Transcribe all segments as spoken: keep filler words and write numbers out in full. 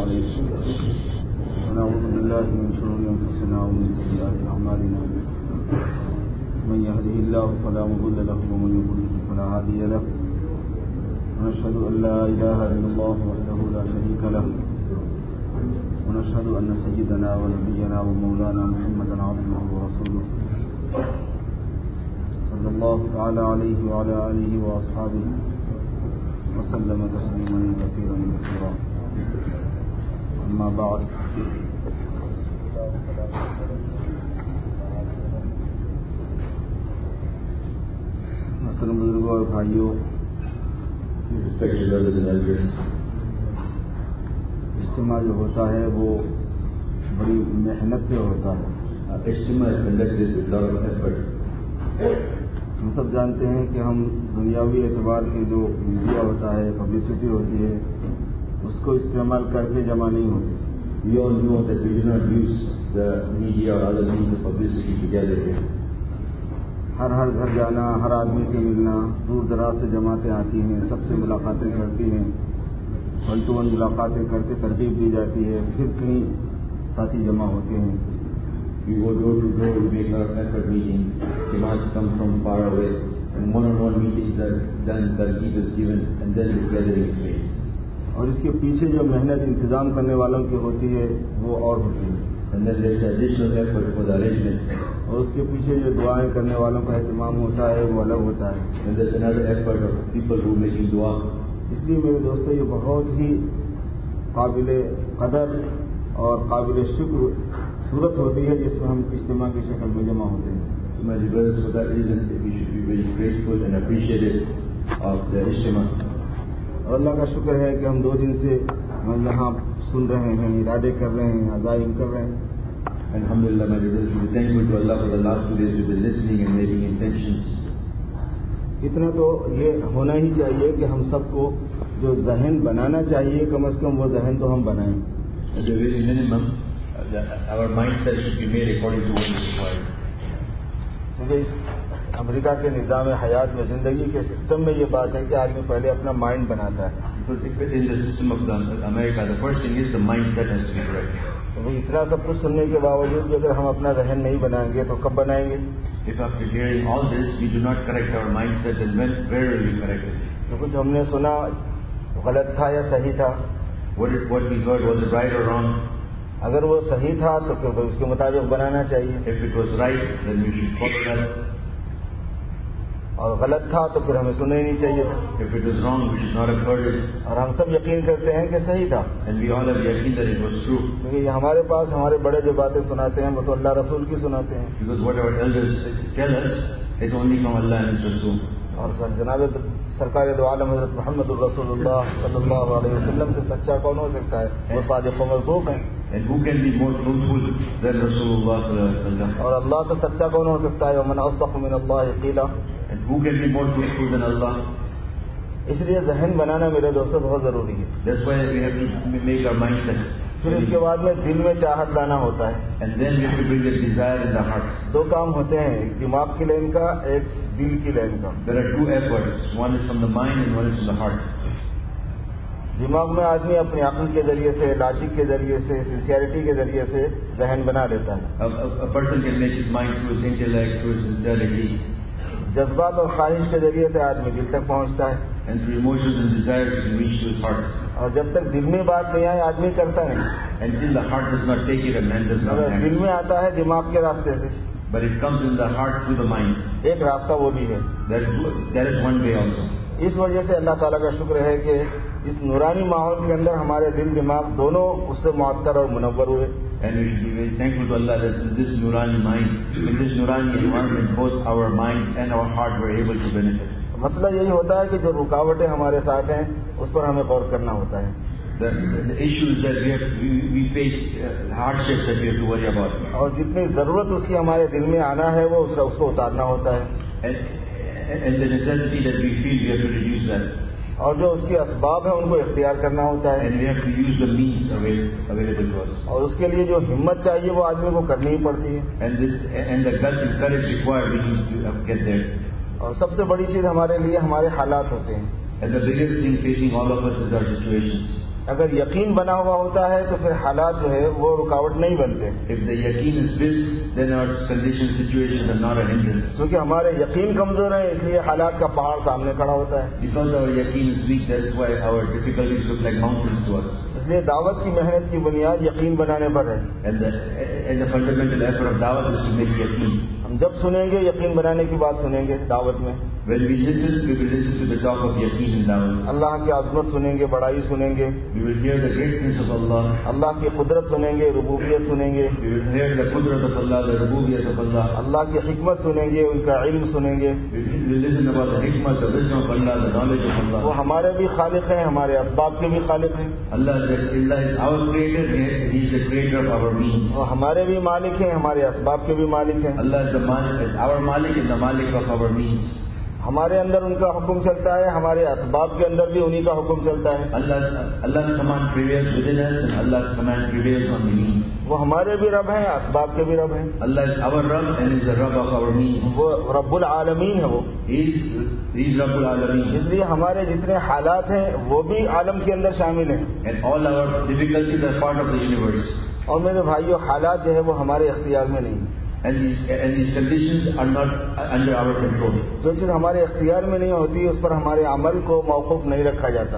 عليه ونعوذ بالله من شرور أنفسنا ومن سيئات أعمالنا من يهده الله فلا مضل له ومن يضلل فلا هادي له ونشهد أن لا إله إلا الله وحده لا شريك له ونشهد أن سيدنا ونبينا ومولانا محمدا عبده ورسوله صلى الله تعالى عليه وعلى آله وأصحابه وسلم تسليما كثيرا كثيرا أما بعد محترم बुजुर्गों और भाइयों, इज्तिमा जो होता है वो बड़ी मेहनत से होता है। हम सब जानते हैं कि हम दुनियावी एतबार के जो मीडिया होता है, पब्लिसिटी होती है, उसको इस्तेमाल करके जमा नहीं होते। We all know that we do not use the media or other means of publicity together here. हर हर घर जाना, हर आदमी से मिलना, दूर दराज से जमातें आती हैं, सबसे मुलाकातें करती हैं, वन टू वन मुलाकातें करके तरतीब दी जाती है, फिर कहीं साथी जमा होते हैं। We go door to door, we make our effort meeting. Jamaats come from far away, and one-on-one meetings are done, targeeb is given, and then this gathering is made. और इसके पीछे जो मेहनत इंतजाम करने वालों की होती है वो और होती है। And then there is additional effort for the arrangements. और उसके पीछे जो दुआएं करने वालों का एहतमाम होता है वो अलग होता है। And there is another effort of people who are making dua. इसलिए मेरे दोस्तों, ये बहुत ही काबिले कदर और काबिले शुक्र सूरत होती है जिसमें हम इज्तिमा की शक्ल में जमा होते हैं। So my brothers, for that reason we should be very grateful and appreciative of the ijtima. और अल्लाह का शुक्र है कि हम दो दिन से हम यहाँ सुन रहे हैं, इरादे कर रहे हैं, अज़ाइम कर रहे हैं। Alhamdulillah, my brothers, we are thankful to Allah for the last two days we've been listening and making intentions. इतना तो ये होना ही चाहिए कि हम सबको जो जहन बनाना चाहिए, कम से कम वो जहन तो हम बनाएं। At the very minimum, uh, the, our mindset should be made according to what is required. क्योंकि इस अमेरिका के निज़ाम हयात में, ज़िंदगी के सिस्टम में ये बात है कि आदमी पहले अपना माइंड बनाता है। Because in the system of the America, the first thing is the mindset has to be correct. तो भाई इतना सब कुछ सुनने के बावजूद भी अगर हम अपना जहन नहीं बनाएंगे तो कब बनाएंगे? If after hearing all this we do not correct our mindset, then when, where will we correct it? तो कुछ हमने सुना गलत था या सही था? What it, what we heard, was it right or wrong? अगर वो सही था तो फिर उसके मुताबिक बनाना चाहिए। If it was right, then we should follow that. और गलत था तो फिर हमें सुनना ही नहीं चाहिए था। If it was wrong, we should not have heard it. और हम सब यकीन करते हैं कि सही था। And we all have yaqeen that it was true. क्योंकि हमारे पास हमारे बड़े जो बातें सुनाते हैं वो तो अल्लाह रसूल की सुनाते हैं। Because what our elders tell us is only from Allah and His Rasul. और जनाब सरकार दो आलम हज़रत मोहम्मद रसूलुल्लाह सल्लल्लाहु अलैहि वसल्लम से सच्चा कौन हो सकता है? वो सादिक़ व मज़दूक़ हैं। And who can be more truthful than Rasulullah sallallahu alaihi wasallam? और अल्लाह से सच्चा कौन हो सकता है? वमन अस्दक़ु मिनल्लाहि क़ीला। And who can be more truthful than Allah? इसलिए जहन बनाना मेरे दोस्तों बहुत जरूरी है। That's why we have to make our mindset. फिर इसके बाद में दिल में चाहत लाना होता है। And then we have to bring the desire in the heart. दो काम होते हैं, एक दिमाग की लाइन का, एक दिल की लाइन का। There are two efforts. One is from the mind and one is from the heart. दिमाग में आदमी अपने अक्ल के जरिए से, लॉजिक के जरिए से, सिंसियरिटी के जरिए से जहन बना लेता है। A, a, a person can make his mind through his intellect, through his sincerity. जज्बात और ख्वाहिश के जरिए से आदमी दिल तक पहुंचता है। And through emotions and desires he reach to his heart. और जब तक दिल में बात नहीं आए आदमी करता नहीं। Until the heart does not take it, a man does not अगर act. दिल में आता है दिमाग के रास्ते से, But it comes in the heart through the mind. एक रास्ता वो भी है। That is, that is one way also. इस वजह से अल्लाह ताला का शुक्र है कि इस नूरानी माहौल के अंदर हमारे दिल दिमाग दोनों उससे मुअत्तर और मुनव्वर हुए। And we should be very thankful to Allah that in this Nurani mind, in this Nurani environment, both our minds and our heart were able to benefit. मसला यही होता है कि जो रुकावटें हमारे साथ हैं उस पर हमें गौर करना होता है। The, the issue is that we have we, we face uh, hardships that we have to worry about. और जितनी जरूरत उसकी हमारे दिल में आना है वो उसका उसको उतारना होता है। And, and the necessity that we feel, we have to reduce that. और जो उसके असबाब है उनको इख्तियार करना होता है। And we have to use the means available to us. और उसके लिए जो हिम्मत चाहिए वो आदमी को करनी ही पड़ती है। And this and the guts and courage required, we need to get there. और सबसे बड़ी चीज हमारे लिए हमारे हालात होते हैं। And the biggest thing facing all of us is our situations. अगर यकीन बना हुआ होता है तो फिर हालात जो है वो रुकावट नहीं बनते। If the yaqeen is built, then our conditions, situations are not a hindrance. क्योंकि हमारे यकीन कमजोर है इसलिए हालात का पहाड़ सामने खड़ा होता है। Because our yaqeen is weak, that's why our difficulties look like mountains to us. इसलिए दावत की मेहनत की बुनियाद यकीन बनाने पर है। And the, and the fundamental effort of dawah is to make yaqeen. हम जब सुनेंगे यकीन बनाने की बात सुनेंगे दावत में। When we listen, we will listen to the talk of yaqeen in dawah. अल्लाह की अज़मत सुनेंगे, बड़ाई सुनेंगे। We will hear the greatness of Allah. अल्लाह की कुदरत सुनेंगे, रुबूबियत सुनेंगे। We will hear the qudrat of Allah, the rububiyyat of Allah. अल्लाह की हिकमत सुनेंगे, उनका इल्म सुनेंगे। We will listen about the hikmah, the wisdom of Allah, the knowledge of Allah. वो हमारे भी खालिक हैं, हमारे असबाब के भी खालिक हैं। Allah is, Allah is our creator, He is the creator of our means. वो हमारे भी मालिक हैं, हमारे असबाब के भी मालिक हैं। Allah is the malik, is our malik and the malik of our means. हमारे अंदर उनका हुक्म चलता है, हमारे असबाब के अंदर भी उन्हीं का हुक्म चलता है। Allah's, Allah's command prevails within us and Allah's command prevails on the means. वो हमारे भी रब हैं, असबाब के भी रब हैं। Allah is our Rabb and is the Rabb of our means. वो रब्बुल आलमीन है वो। He is, he is Rabbul Alameen. इसलिए हमारे जितने हालात हैं वो भी आलम के अंदर शामिल हैं। And all our difficulties are part of the universe. और मेरे भाइयों, हालात जो है वो हमारे इख्तियार में नहीं है। And these, and these conditions are not under our control. जो चीज़ हमारे इख्तियार में नहीं होती उस पर हमारे अमल को मौकूफ नहीं रखा जाता।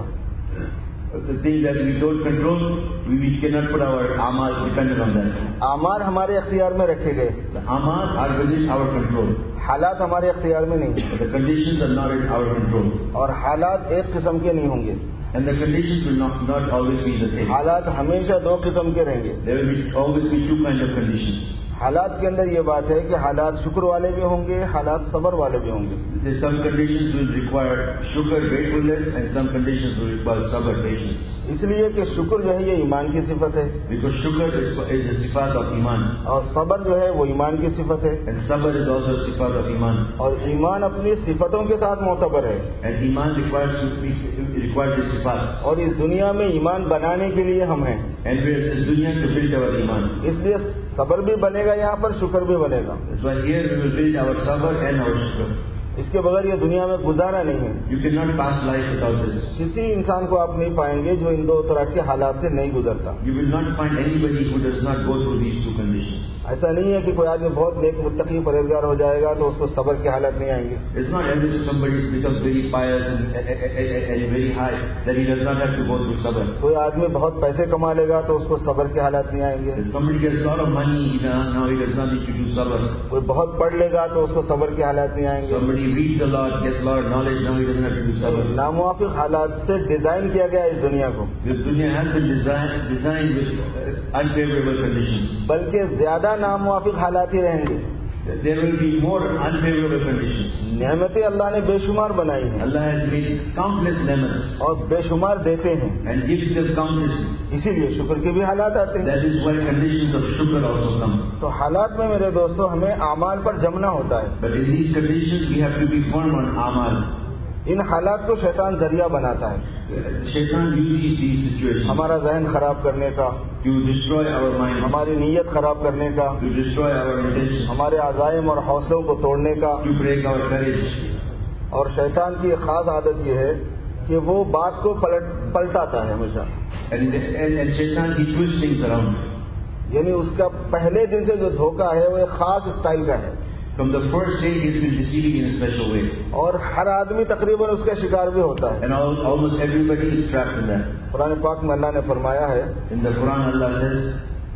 The things that we don't control, we, we cannot put our amal dependent on that. आमाल हमारे इख्तियार में रखे गए, The amal are within our control. हालात हमारे इख्तियार में नहीं। But the conditions are not in our control. और हालात एक किस्म के नहीं होंगे। And the conditions will not, not always be the same. हालात हमेशा दो किस्म के रहेंगे। There will be, always be two kinds of conditions. हालात के अंदर ये बात है कि हालात शुक्र वाले भी होंगे, हालात सब्र वाले भी होंगे। There's some conditions will require shukr, gratefulness, and some conditions will require sabr, patience. इसलिए कि शुक्र जो है ये ईमान की सिफत है, Because shukr is, is the sifat of iman. और सब्र जो है वो ईमान की सिफत है। And sabr is also a sifat of iman. और ईमान अपनी सिफतों के साथ मोतबर है। And iman requires to be, requires the sifat. और इस दुनिया में ईमान बनाने के लिए हम हैं। And we are in this dunya to build our iman. इसलिए सब्र भी बनेगा, यहाँ पर शुक्र भी बनेगा। That's why here we will build our sabr and our shukr. इसके बगैर ये दुनिया में गुजारा नहीं है। You cannot pass life without this. किसी इंसान को आप नहीं पाएंगे जो इन दो तरह के हालात से नहीं गुजरता। You will not find anybody who does not go through these two conditions. ऐसा नहीं है कि कोई आदमी बहुत नेक मुत्तकी परहेजगार हो जाएगा तो उसको सब्र के हालात नहीं आएंगे। It's not as if somebody becomes very pious and, and, and, and very high that he does not have to go through sabr. कोई आदमी बहुत पैसे कमा लेगा तो उसको सब्र के हालात नहीं आएंगे। If somebody gets a lot of money, he does, now he does not need to do sabr. कोई बहुत पढ़ लेगा तो उसको सब्र के हालात नहीं आएंगे। Somebody reads a lot, gets a lot of knowledge, now he doesn't have to do sabr. नामुवाफिक हालात से डिजाइन किया गया इस दुनिया को। This dunya has been designed, designed with uh, unfavorable conditions. बल्कि ज्यादा नामुवाफिक हालात ही रहेंगे। There will be more unfavorable conditions. नेमतें अल्लाह ने बेशुमार बनाई हैं। Allah has made countless lemons और बेशुमार देते हैं। and gives them countlessly. इसीलिए शुक्र के भी हालात आते हैं। That is why conditions of shukr also come. तो हालात में मेरे दोस्तों हमें आमाल पर जमना होता है। But in these conditions we have to be firm on amal. इन हालात को शैतान जरिया बनाता है Shaitan uses these situations हमारा जहन खराब करने का, to destroy our minds, हमारी नीयत खराब करने का, to destroy our intentions, हमारे अज़ाइम और हौसलों को तोड़ने का। to break our courage. और शैतान की एक खास आदत यह है कि वो बात को पलट पलटाता है हमेशा। And, and, and Shaitan, he twists things around. यानी उसका पहले दिन से जो धोखा है वो एक खास स्टाइल का है। From the first day he's been deceiving in a special way. और हर आदमी तकरीबन उसका शिकार भी होता है। And all, almost everybody is trapped in that. Quran पाक में अल्लाह ने फरमाया है, In the Quran Allah says,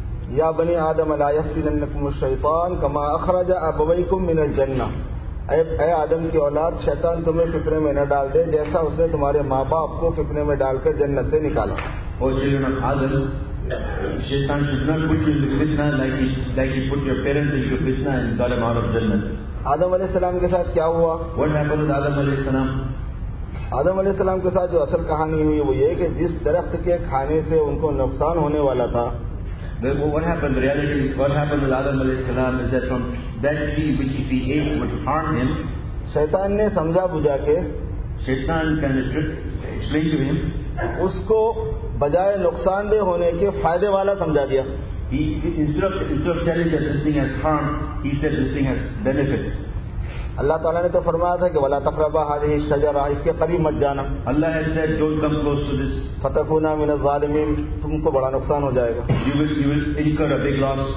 या बनी आदम ला यफ्तिनन्नकुम शैतान कमा अखरज अबवैकुम मिनल जन्नह। ऐ आदम की औलाद, शैतान तुम्हें फितने में न डाल दे जैसा उसने तुम्हारे माँ बाप को फितने में डालकर जन्नत से निकाला। O children of Adam, Shaitan should not put you into fitna like he, like he put your parents into fitna and got them out of Jannah. आदम अलैहिस्सलाम के साथ क्या हुआ? What happened with Adam alayhi salam? आदम अलैहिस्सलाम के साथ जो असल कहानी हुई वो ये कि जिस दरख्त के खाने से उनको नुकसान होने वाला था, What happened? The reality is, what happened with Adam alayhi salam is that from that tree which if he ate would harm him, शैतान ने समझा बुझा के Shaitan kind of explained to him, उसको बजाय नुकसानदेह होने के फायदे वाला समझा दिया। he instead of, instead of telling that this thing has harm, he said this thing has benefit. अल्लाह ताला ने तो फरमाया था कि वला तक़रबा हाज़िही शजरा, इसके करीब मत जाना। Allah has said, don't come close to this. फतकूना मिनज़ ज़ालिमीन, तुमको बड़ा नुकसान हो जाएगा। You will, you will incur a big loss.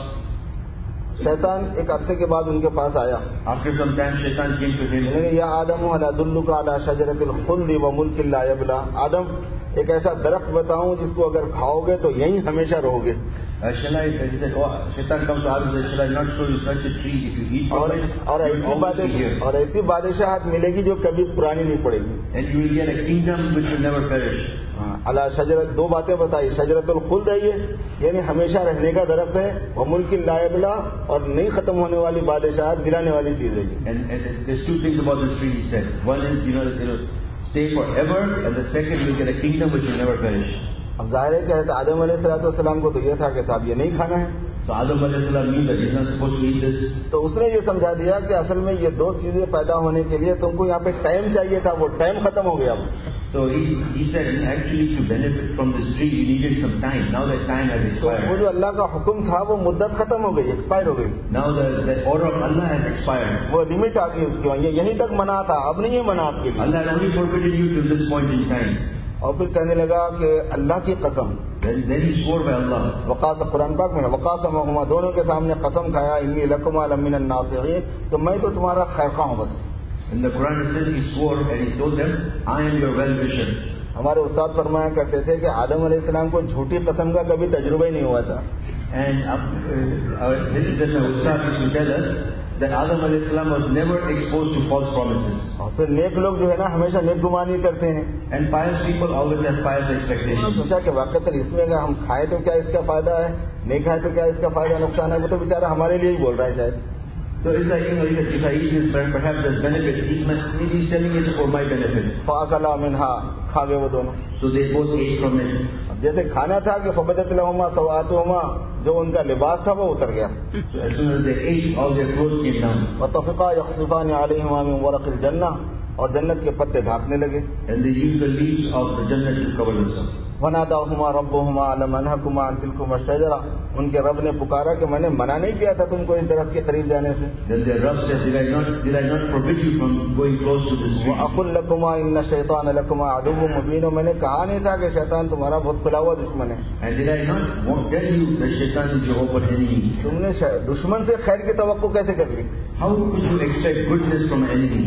शैतान एक अरसे के बाद उनके पास आया। After some time, Shaitan came to him. बोले या आदम हल अदुल्लुका अला शजरतिल खुल्द व मुल्किन ला यबला, आदम एक ऐसा दरख्त बताऊं जिसको अगर खाओगे तो यहीं हमेशा रहोगे। Uh, shall I, he said, oh, Shaitan comes to Adam and says, shall I not show you such a tree? If you eat from और, it, और you ऐसी will always be बादशाह here. और ऐसी बादशाहत मिलेगी जो कभी पुरानी नहीं पड़ेगी। And you will get a kingdom which will never perish. हाँ, अला शजरत, दो बातें बताई, शजरतुल खुल्द है ये, यानी हमेशा रहने का दरख्त है, व मुल्किन ला यबला, और नहीं खत्म होने वाली बादशाहत, गिराने वाली चीज है ये। And, and there's two things about this tree, he said. One is, you know, it will stay forever, and the second, you will get a kingdom which will never perish. अब जाहिर है कि हज़रत आदम अलैहिस्सलाम को तो यह था कि साहब ये नहीं खाना है। So Adam alayhi salam knew that he's not supposed to eat this. तो उसने ये समझा दिया कि असल में ये दो चीजें पैदा होने के लिए तुमको यहाँ पे टाइम चाहिए था, वो टाइम खत्म हो गया। So he, he said, actually to benefit from this tree, you needed some time. Now that time has तो वो expired. जो अल्लाह का हुक्म था वो मुद्दत खत्म हो गई, एक्सपायर हो गई। Now the, the order of Allah has expired. वो लिमिट आ गई उसकी, ये यहीं तक मना था, अब नहीं है मना आपके लिए। Allah had only forbidden you to this point in time. और फिर कहने लगा कि अल्लाह की कसम, Then, then he swore by Allah. Waqas Quran पाक में वक़ासमहुमा, दोनों के सामने कसम खाया, इन्नी लकुमा लमिनन नासिहीन, तो मैं तो तुम्हारा खैरखा हूँ बस। In the Quran it says he swore and he told them, I am your well-wisher. हमारे उस्ताद फरमाया करते थे कि आदम अलैहिस्सलाम को झूठी कसम का कभी तजुर्बा ही नहीं हुआ था। And uh, our, this is the Ustad used to tell us that Adam alayhi salam was never exposed to false promises. और फिर नेक लोग जो है ना हमेशा नेक गुमानी करते हैं। And pious people always have pious expectations. सोचा कि वाकई इसमें अगर हम खाए तो क्या इसका फायदा है, नहीं खाए तो क्या इसका फायदा नुकसान है, वो तो बेचारा हमारे लिए ही बोल रहा है शायद। So it's like, you know, if I eat this, perhaps there's benefit. He's, maybe he's telling it for my benefit. फ़अकला मिन्हा, खा गए वो दोनों। So they both ate from it. जैसे खाना था कि फ़बदत लहुमा सवाअतुहुमा, जो उनका लिबास था वो उतर गया। So as soon as they ate, all their clothes came down. वतफ़िक़ा यख़सिफ़ानि अलैहिमा मिन वरक़िल जन्नह, और जन्नत के पत्ते ढांकने लगे। And they used the leaves of the Jannah to cover themselves. वनादाहुमा रब्बुहुमा अलम अनहकुमा अन तिलकुमा शजरा, उनके रब ने पुकारा कि मैंने मना नहीं किया था तुमको इस दरख्त के करीब जाने से। Then their Rabb said, did I not, did I not forbid you from going close to this tree? वअक़ुल लकुमा इन्न शैतान लकुमा अदुव्वुम मुबीन, मैंने कहा नहीं था कि शैतान तुम्हारा बहुत खुला हुआ दुश्मन है। And did I not want tell you that Shaitan is your open enemy? तुमने दुश्मन से खैर की तवक्को कैसे कर ली? How could you expect goodness from an enemy?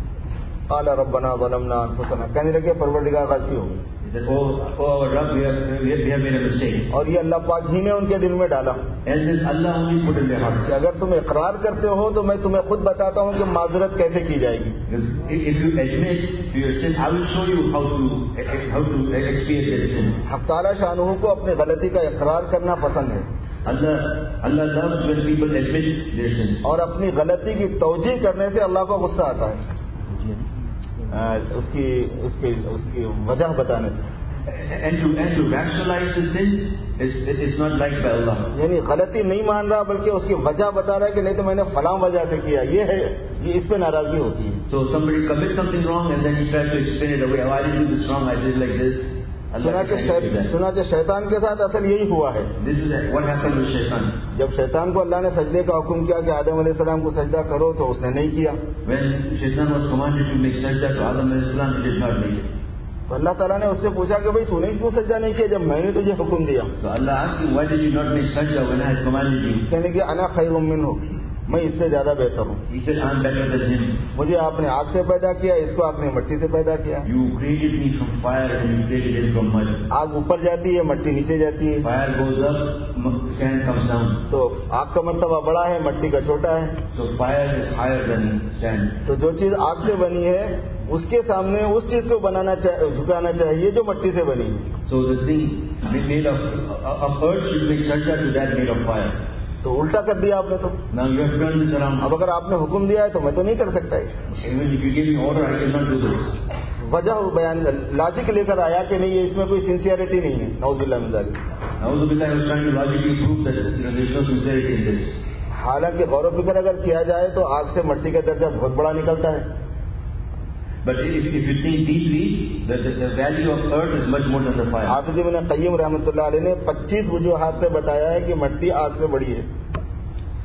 क़ाल रब्बना ज़लमना अनफुसना, कहने लगे परवरदिगार गलती हो गई। He said, oh, oh our Rabb, we have, we have, we have made a mistake. और ये अल्लाह पाक ही ने उनके दिल में डाला And this Allah only put in their hearts. कि अगर तुम इकरार करते हो तो मैं तुम्हें खुद बताता हूँ कि माजरत कैसे की जाएगी। Because if you admit to your sin, I will show you how to how to expiate your sin. हक़ ताला शानहू को अपनी गलती का इकरार करना पसंद है। Allah, Allah loves when people admit their sin. और अपनी गलती की तौजीह करने से अल्लाह को गुस्सा आता है, आ, उसकी उसकी उसकी वजह बताने से। And to and to rationalize the sin is it is not liked by Allah. यानी गलती नहीं मान रहा बल्कि उसकी वजह बता रहा है कि नहीं तो मैंने फलां वजह से किया, ये है, ये इस पे नाराजगी होती है। So somebody commits something wrong and then he tries to explain it away. Oh, I didn't do this wrong. I did like this. सुना कि सुना कि शैतान के साथ असल यही हुआ है। This is what happened with Shaitan. जब शैतान को अल्लाह ने सजदे का हुक्म किया कि आदम अलैहिस्सलाम को सजदा करो तो उसने नहीं किया। When Shaitan was commanded to make sajda to Adam अलैहिस्सलाम, he did not make it. तो अल्लाह ताला ने उससे पूछा कि भाई तूने क्यों सजदा नहीं किया जब मैंने तुझे हुक्म दिया? So Allah asked him, why did you not make sajda when I had commanded you? कहने कि अना खैरुम मिन्हु, मैं इससे ज्यादा बेहतर हूँ। He said, I'm better than him. मुझे आपने आग से पैदा किया, इसको आपने मिट्टी से पैदा किया। You created me from fire and you created him from mud. आग ऊपर जाती है, मिट्टी नीचे जाती है। Fire goes up, sand comes down. तो आग का मर्तबा बड़ा है, मिट्टी का छोटा है। So fire is higher than sand. तो जो चीज आग से बनी है उसके सामने उस चीज को बनाना झुकाना चाहिए जो मिट्टी से बनी है। So the thing made of of earth should make sajda to that made of fire. तो उल्टा कर दिया आपने तो। Now you have turned this around. अब अगर आपने हुक्म दिया है तो मैं तो नहीं कर सकता है। Even if you give me order, I cannot do this. वजह बयान लॉजिक लेकर आया कि नहीं ये इसमें कोई सिंसियरिटी नहीं है। नाउजुबिल्लाह मिन ज़ालिक। Nauzubillah was trying to logically prove that you know, there is no sincerity in this. हालांकि गौर फिक्र अगर किया जाए तो आग से मिट्टी का दर्जा बहुत बड़ा निकलता है। But if, if you think deeply, the, the, the value of earth is much more than the fire. हाफिज़ इब्न क़य्यिम रहमतुल्लाह अलैह ने पच्चीस वजूहात से बताया है कि मिट्टी आग से बड़ी है।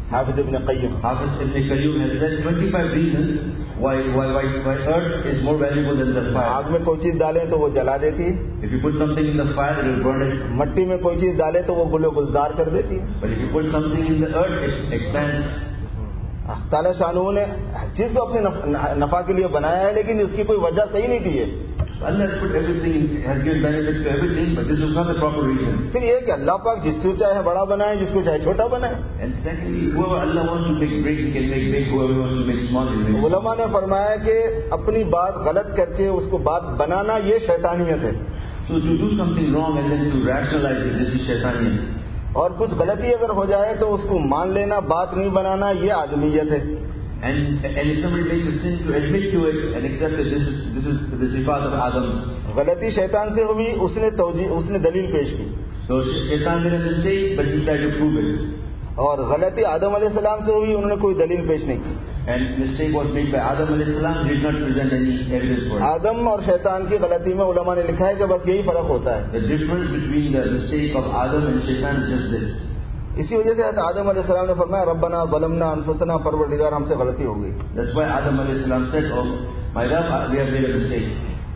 हाफिज इब्न Qayyim Hafiz Ibn Qayyum has said twenty-five reasons why, why, why, why earth is more valuable than the fire. आग में कोई चीज डालें तो वो जला देती है, If you put something in the fire, it will burn it. मट्टी में कोई चीज डाले तो वो गुलो गुलजार कर देती है। But if you put something in the earth, it expands. ताला शानू ने हर चीज को अपने नफ, नफा के लिए बनाया है, लेकिन इसकी कोई वजह सही नहीं दी है। Allah has put everything, has given benefits to everything, but this is not the proper reason. फिर ये कि अल्लाह पाक जिसको चाहे बड़ा बनाए, जिसको चाहे छोटा बनाए। And secondly, whoever Allah wants to make big, he can make big. Whoever wants to make small, he makes small. उलमा ने फरमाया कि अपनी बात गलत करके उसको बात बनाना ये शैतानियत है, So to do something wrong and then to rationalize it, this is shaitaniyat. और कुछ गलती अगर हो जाए तो उसको मान लेना, बात नहीं बनाना, ये आदमियत है। And, and if somebody makes a sin, to admit to it and accept that this is this is the sifat of Adam. गलती शैतान से हुई, उसने तौजी उसने दलील पेश की, So shaitan made a mistake, but he tried to prove it. और गलती आदम अलैहिस्सलाम से हुई, उन्होंने कोई दलील पेश नहीं की। And mistake was made by Adam alayhi salam, he did not present any evidence for it. आदम और शैतान की गलती में उलमा ने लिखा है कि बस यही फर्क होता है। The difference between the mistake of Adam and shaitan is just this. इसी वजह से आदम अलैहिस्सलाम ने फरमाया रब्बना ज़लमना अनफुसना, परवरदिगार हमसे गलती हो गई। That's why Adam alayhi salam said, "Oh, my Rabb, we have made a mistake."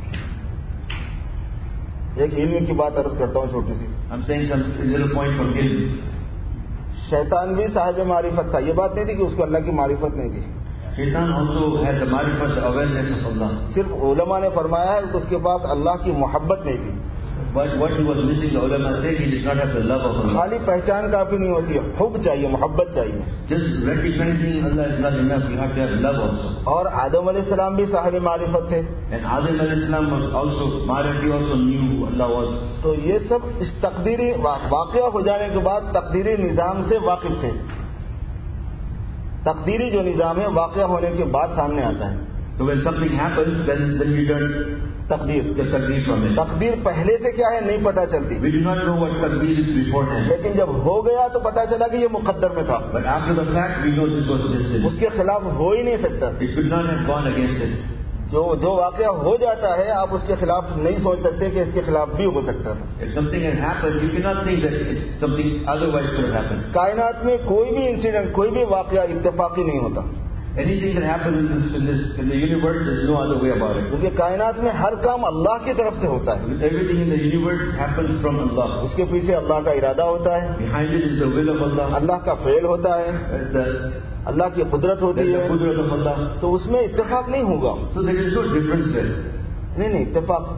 एक इल्म की बात अर्ज करता हूँ छोटी सी। I'm saying some little point from him. शैतान भी साहिब मारिफत था, ये बात नहीं थी कि उसको अल्लाह की मारिफत नहीं थी। Shaitan also had the marifat, the awareness of Allah. सिर्फ उलमा ने फरमाया है कि उसके पास अल्लाह की मोहब्बत नहीं थी। But what he was missing, the ulama said, he did not have the love of Allah. खाली पहचान काफी नहीं होती है, हुब चाहिए, मोहब्बत चाहिए। Just recognizing Allah is not enough, you have to have love also. और आदम अलैहिस्सलाम भी साहिब मारिफत थे, And Adam alayhi salam was also, Marif, he also knew who Allah was. तो ये सब इस तकदीरी वाक़या हो जाने के बाद तकदीरी निज़ाम से वाकिफ थे। तकदीरी जो निज़ाम है वाक़या होने के बाद सामने आता है। So when something happens, then, then we learn तकदीर the taqdeer from it. तकदीर पहले से क्या है नहीं पता चलती, We do not know what taqdeer is beforehand. लेकिन जब हो गया तो पता चला कि ये मुकद्दर में था। But after the fact, we know this was destined. उसके खिलाफ हो ही नहीं सकता। It could not have gone against it. जो जो वाक़या हो जाता है आप उसके खिलाफ नहीं सोच सकते कि इसके खिलाफ भी हो सकता था। If something has happened, you cannot think that it, something otherwise could have happened. कायनात में कोई भी इंसिडेंट, कोई भी वाक़या इत्तेफाकी नहीं होता, Anything that happens in this, in this in the universe, there's no other way about it. क्योंकि कायनात में हर काम अल्लाह की तरफ से होता है। Everything in the universe happens from Allah. उसके पीछे अल्लाह का इरादा होता है, Behind it is the will of Allah. अल्लाह का फेल होता है, There's the, अल्लाह की कुदरत होती there's है, the qudrat of Allah. तो उसमें इत्तेफाक नहीं होगा। So there is no difference there. नहीं नहीं इत्तेफाक,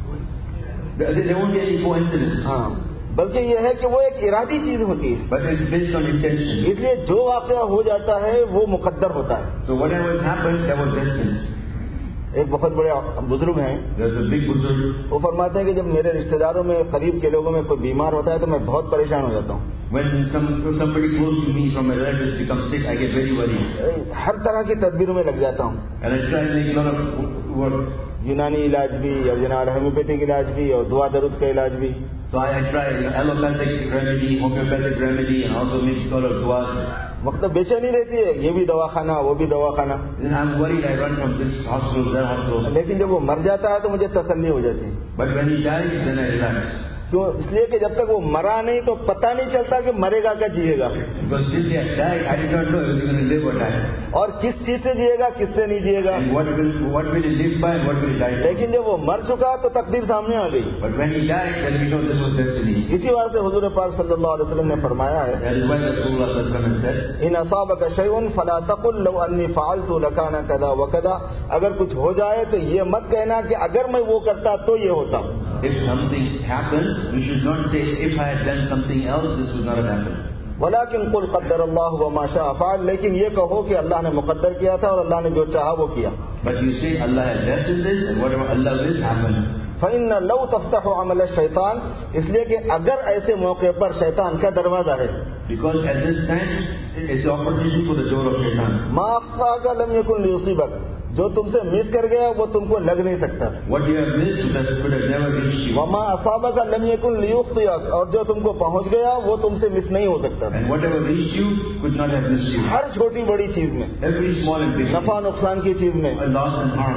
There, there won't be any coincidence. हाँ, बल्कि यह है कि वो एक इरादी चीज होती है, But it's based on intention. इसलिए जो वाक़या हो जाता है वो मुकद्दर होता है। So whatever has happened, that was destined. एक बहुत बड़े बुजुर्ग हैं, There's a big buzurg. वो फरमाते हैं कि जब मेरे रिश्तेदारों में करीब के लोगों में कोई बीमार होता है तो मैं बहुत परेशान हो जाता हूँ। When some somebody close to me from my relatives becomes sick, I get very worried. हर तरह की तदबीरों में लग जाता हूँ, And I try to make a lot of work. यूनानी इलाज भी और जनाब होम्योपैथिक इलाज भी और दुआ दरूद का इलाज भी। So I, I try allopathic remedy, homeopathic remedy, and also make a lot of duas. मतलब बेचैनी रहती है, ये भी दवाखाना वो भी दवाखाना, Then I'm worried, I run from this hospital, that hospital. लेकिन जब वो मर जाता है तो मुझे तसल्ली हो जाती है। But when he dies, then I relax. क्यों? इसलिए कि जब तक वो मरा नहीं तो पता नहीं चलता कि मरेगा क्या जिएगा, Because since he has died, I did not know if he was going to live or die. और किस चीज से जिएगा किससे नहीं जिएगा। And what will, what will he live by and what will he die by. लेकिन जब वो मर चुका तो तकदीर सामने आ गई। But when he died, then we know this was destiny. इसी बात से हुजूर पाक सल्लल्लाहु अलैहि वसल्लम ने फरमाया है, That is why Rasulullah sallallahu alaihi wasallam said, इन असाबक शैउन फला तकुल लौ अन्नी फ़अलतु लकाना कदा व कदा, अगर कुछ हो जाए तो ये मत कहना कि अगर मैं वो करता तो ये होता। if something happens, we should not say, if I had done something else, this would not have happened. वलाकिन कुल क़द्दर अल्लाह व मा शाअ फ़अल, लेकिन ये कहो कि अल्लाह ने मुक़द्दर किया था और अल्लाह ने जो चाहा वो किया। But you say Allah has destined this, and whatever Allah will happen. फ़इन्न लौ तफ़्तहु अमल शैतान, इसलिए कि अगर ऐसे मौके पर शैतान का दरवाजा है, Because at this time, it's the opportunity for the door of Shaitan. मा अख़्फ़ाका लम यकुन लियुसीबक, जो तुमसे मिस कर गया वो तुमको लग नहीं सकता। What you have missed that could have never reached you. Verma असाबका lump यकुन लियुख़्तिअक, और जो तुमको पहुंच गया वो तुमसे मिस नहीं हो सकता। And whatever reached you could not have missed you. हर छोटी बड़ी चीज में, Every small and big नफा नुकसान की चीज में, thing, loss and harm.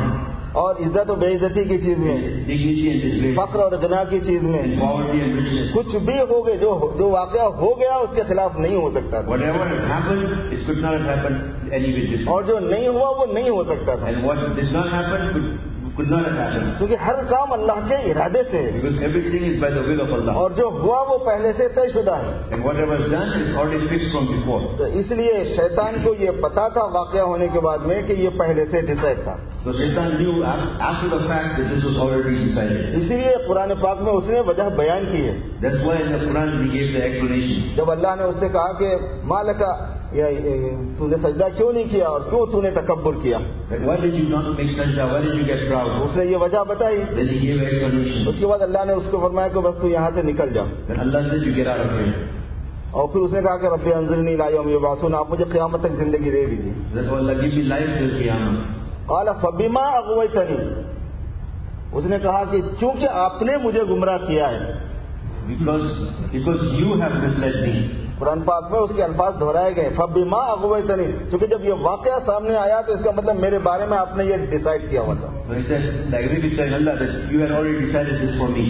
और इज्जत और बेइज्जती की चीज में, dignity and disgrace, फक्र और गना की चीज में, and poverty and richness. कुछ भी हो गए, जो जो वाकया हो गया उसके खिलाफ नहीं हो सकता था, Whatever has happened, it could not have happened any way different. और जो नहीं हुआ वो नहीं हो सकता था, And what did not happen could, could not have happened. क्योंकि हर काम अल्लाह के इरादे से है, Because everything is by the will of Allah. और जो हुआ वो पहले से तयशुदा है। And whatever is done is already fixed from before. तो इसलिए शैतान को ये पता था वाकया होने के बाद में कि ये पहले से डिसाइड था। So Shaitan knew after the fact that this was already decided. इसीलिए कुरान पाक में उसने वजह बयान की है। That's why in the Quran he gave the explanation. जब अल्लाह ने उससे कहा कि मालका या तूने सजदा क्यों नहीं किया और क्यों तूने तकब्बुर किया, That why did you not make sajda? Why did you get proud? उसने ये वजह बताई। Then he gave explanation. उसके बाद अल्लाह ने उसको फरमाया कि बस तू यहाँ से निकल जा, Then Allah said you get out of here. और फिर उसने कहा कि रब्बी अंज़िरनी इला यौम युबअसून, आप मुझे क़यामत तक जिंदगी दे दीजिए। That oh Allah give me life till Qiyamah. क़ाल फ़बिमा अग़वैतनी, उसने कहा कि चूंकि आपने मुझे गुमराह किया है, Because because you have misled me. Quran पाक में उसके अल्फाज दोहराए गए, फ़बिमा अग़वैतनी, क्योंकि जब ये वाकया सामने आया तो इसका मतलब मेरे बारे में आपने ये डिसाइड किया हुआ था। So he said, like really saying Allah that you had already decided this for me.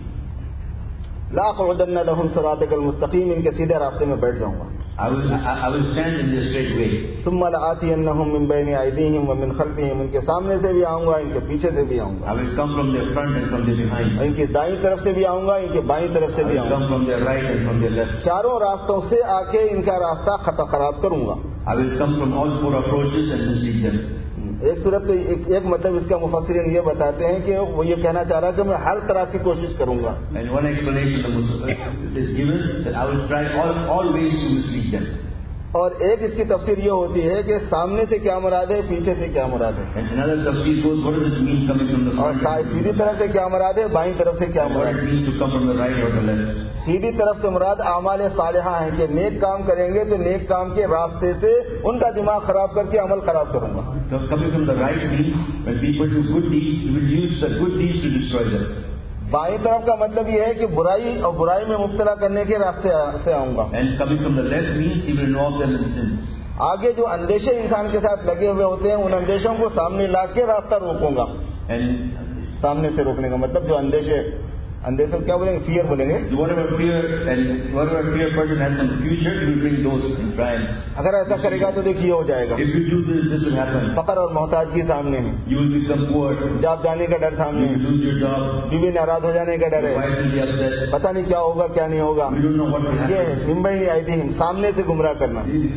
ला अक़उदन्ना लहुम सिरातकल मुस्तक़ीम, इनके सीधे रास्ते में बैठ जाऊंगा। I will I, I will stand in the straight way. सुम्मा लआतियन्नहुम मिन बैनि अयदीहिम व मिन खल्फिहिम, इनके सामने से भी आऊंगा, इनके पीछे से भी आऊंगा, I will come from their front and from their behind. इनकी दाईं तरफ से भी आऊंगा, इनके बाईं तरफ से I भी will आऊंगा, come from their right and from their left. चारों रास्तों से आके इनका रास्ता खता खराब करूंगा। I will come from all four approaches and mislead them. एक सूरत तो एक, एक मतलब इसका मुफस्सिरीन ये बताते हैं कि वो ये कहना चाह रहा है कि मैं हर तरह की कोशिश करूंगा। And one explanation the Muslim is given that I will try all all ways to mislead them. और एक इसकी तफसीर ये होती है कि सामने से क्या मुराद है, पीछे से क्या मुराद है, And another tafsir goes, what does it mean coming from the और front? सीधी तरफ से क्या मुराद है, बाईं तरफ से क्या What मुराद it है। means to come from the right or the left? सीधी तरफ से मुराद आमाल सालिहा है कि नेक काम करेंगे तो नेक काम के रास्ते से उनका दिमाग खराब करके अमल खराब करूंगा। So coming from the right means when people do good deeds, you will use the good deeds to destroy them. बाईं तरफ का मतलब यह है कि बुराई और बुराई में मुब्तला करने के रास्ते से आऊंगा। And coming from the left means he will involve them in sins. आगे जो अंदेशे इंसान के साथ लगे हुए होते हैं उन अंदेशों को सामने ला के रास्ता रोकूंगा। And सामने से रोकने का मतलब जो अंदेशे अंदेशों क्या बोलेंगे, फियर बोलेंगे। whatever fear and whatever fear person has in the future, he will bring those in trials. अगर ऐसा करेगा तो देखिए हो जाएगा, If you do this, this will happen. फकर और मोहताजगी सामने है, You will become poor. जाप जाने का डर सामने You है, will lose your job. बीवी नाराज हो जाने का डर Your है, wife will be upset. पता नहीं क्या होगा क्या नहीं होगा। We don't know what will ये happen. मुंबई नहीं आई थी सामने से गुमराह करना This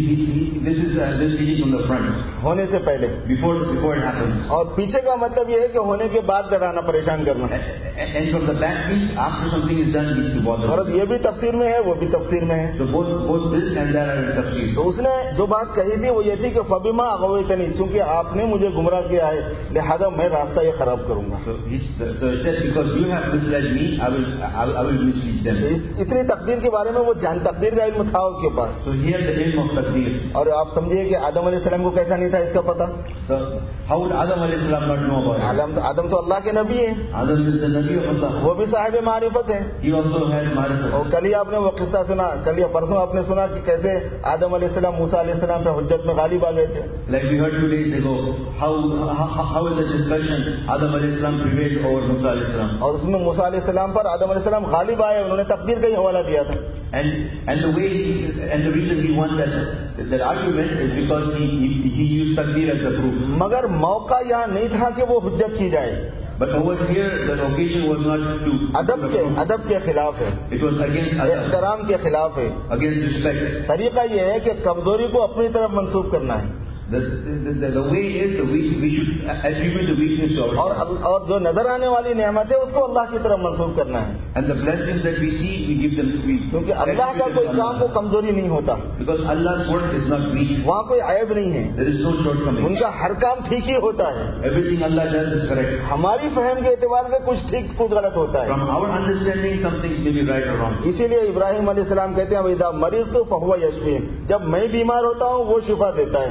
is this is uh, this is from the front होने से पहले, before before it happens. और पीछे का मतलब ये है कि होने के बाद डराना, परेशान करना। And, and from the back means after something is done, needs to bother. और ये भी तफसीर में है, वो भी तफसीर में है। So both both this and that are in tafsir. तो उसने जो बात कही थी वो ये थी कि फबिमा अग़वैतनी, चूंकि आपने मुझे गुमराह किया है लिहाजा मैं रास्ता ये खराब करूंगा। So he so he said because you have misled me, I will I will, I will mislead them. तो इस, इतनी तकदीर के बारे में वो जान, तकदीर का इल्म था उसके पास। So he had the ilm of taqdeer. और आप समझिए कि आदम अलैहिस्सलाम को कैसा नहीं था इसका पता। So how would Adam alayhi salam not know about it? आदम तो आदम तो अल्लाह के नबी है, Adam is the Nabi of Allah. वो भी साहिब मारिफत है। He also has marifat. और कल ही आपने वो किस्सा सुना, कल या परसों आपने सुना कि कैसे आदम अलैहिस्सलाम मूसा अलैहिस्सलाम पे हुज्जत में गालिब आ गए थे। Like we heard two days ago, how how, how is the discussion? Adam alayhi salam prevailed over Musa alayhi salam. और उसमें मूसा अलैहिस्सलाम पर आदम अलैहिस्सलाम गालिब आए, उन्होंने तकदीर का ही हवाला दिया था। And and the way he, and the reason he won that that argument is because he he, he used taqdeer as the proof. मगर मौका यहाँ नहीं था कि वो हुज्जत की जाए। But over here, the occasion was not to. अदब के अदब के खिलाफ है, It was against adab, एहतराम के खिलाफ है। against respect. तरीका ये है कि कमजोरी को अपनी तरफ मंसूब करना है, The, the, the, the way is the we, we should attribute the weakness to और ourselves. और जो नजर आने वाली नेमत है उसको अल्लाह की तरफ मंसूब करना है, And the blessings that we see, we give them. We क्योंकि अल्लाह का कोई attribute काम to को कमजोरी नहीं होता, Allah. Because Allah's work is not weak. वहाँ कोई आयब नहीं है, There is no shortcoming. उनका हर काम ठीक ही होता है। Everything Allah does is correct. हमारी फहम के एतबार से कुछ ठीक कुछ गलत होता है। From our understanding, some things may be right or wrong. इसीलिए इब्राहिम अलैहिस्सलाम कहते हैं वैदा मरीज़ तो फहुवा यशफीन, जब मैं बीमार होता हूँ वो शिफा देता है। That's why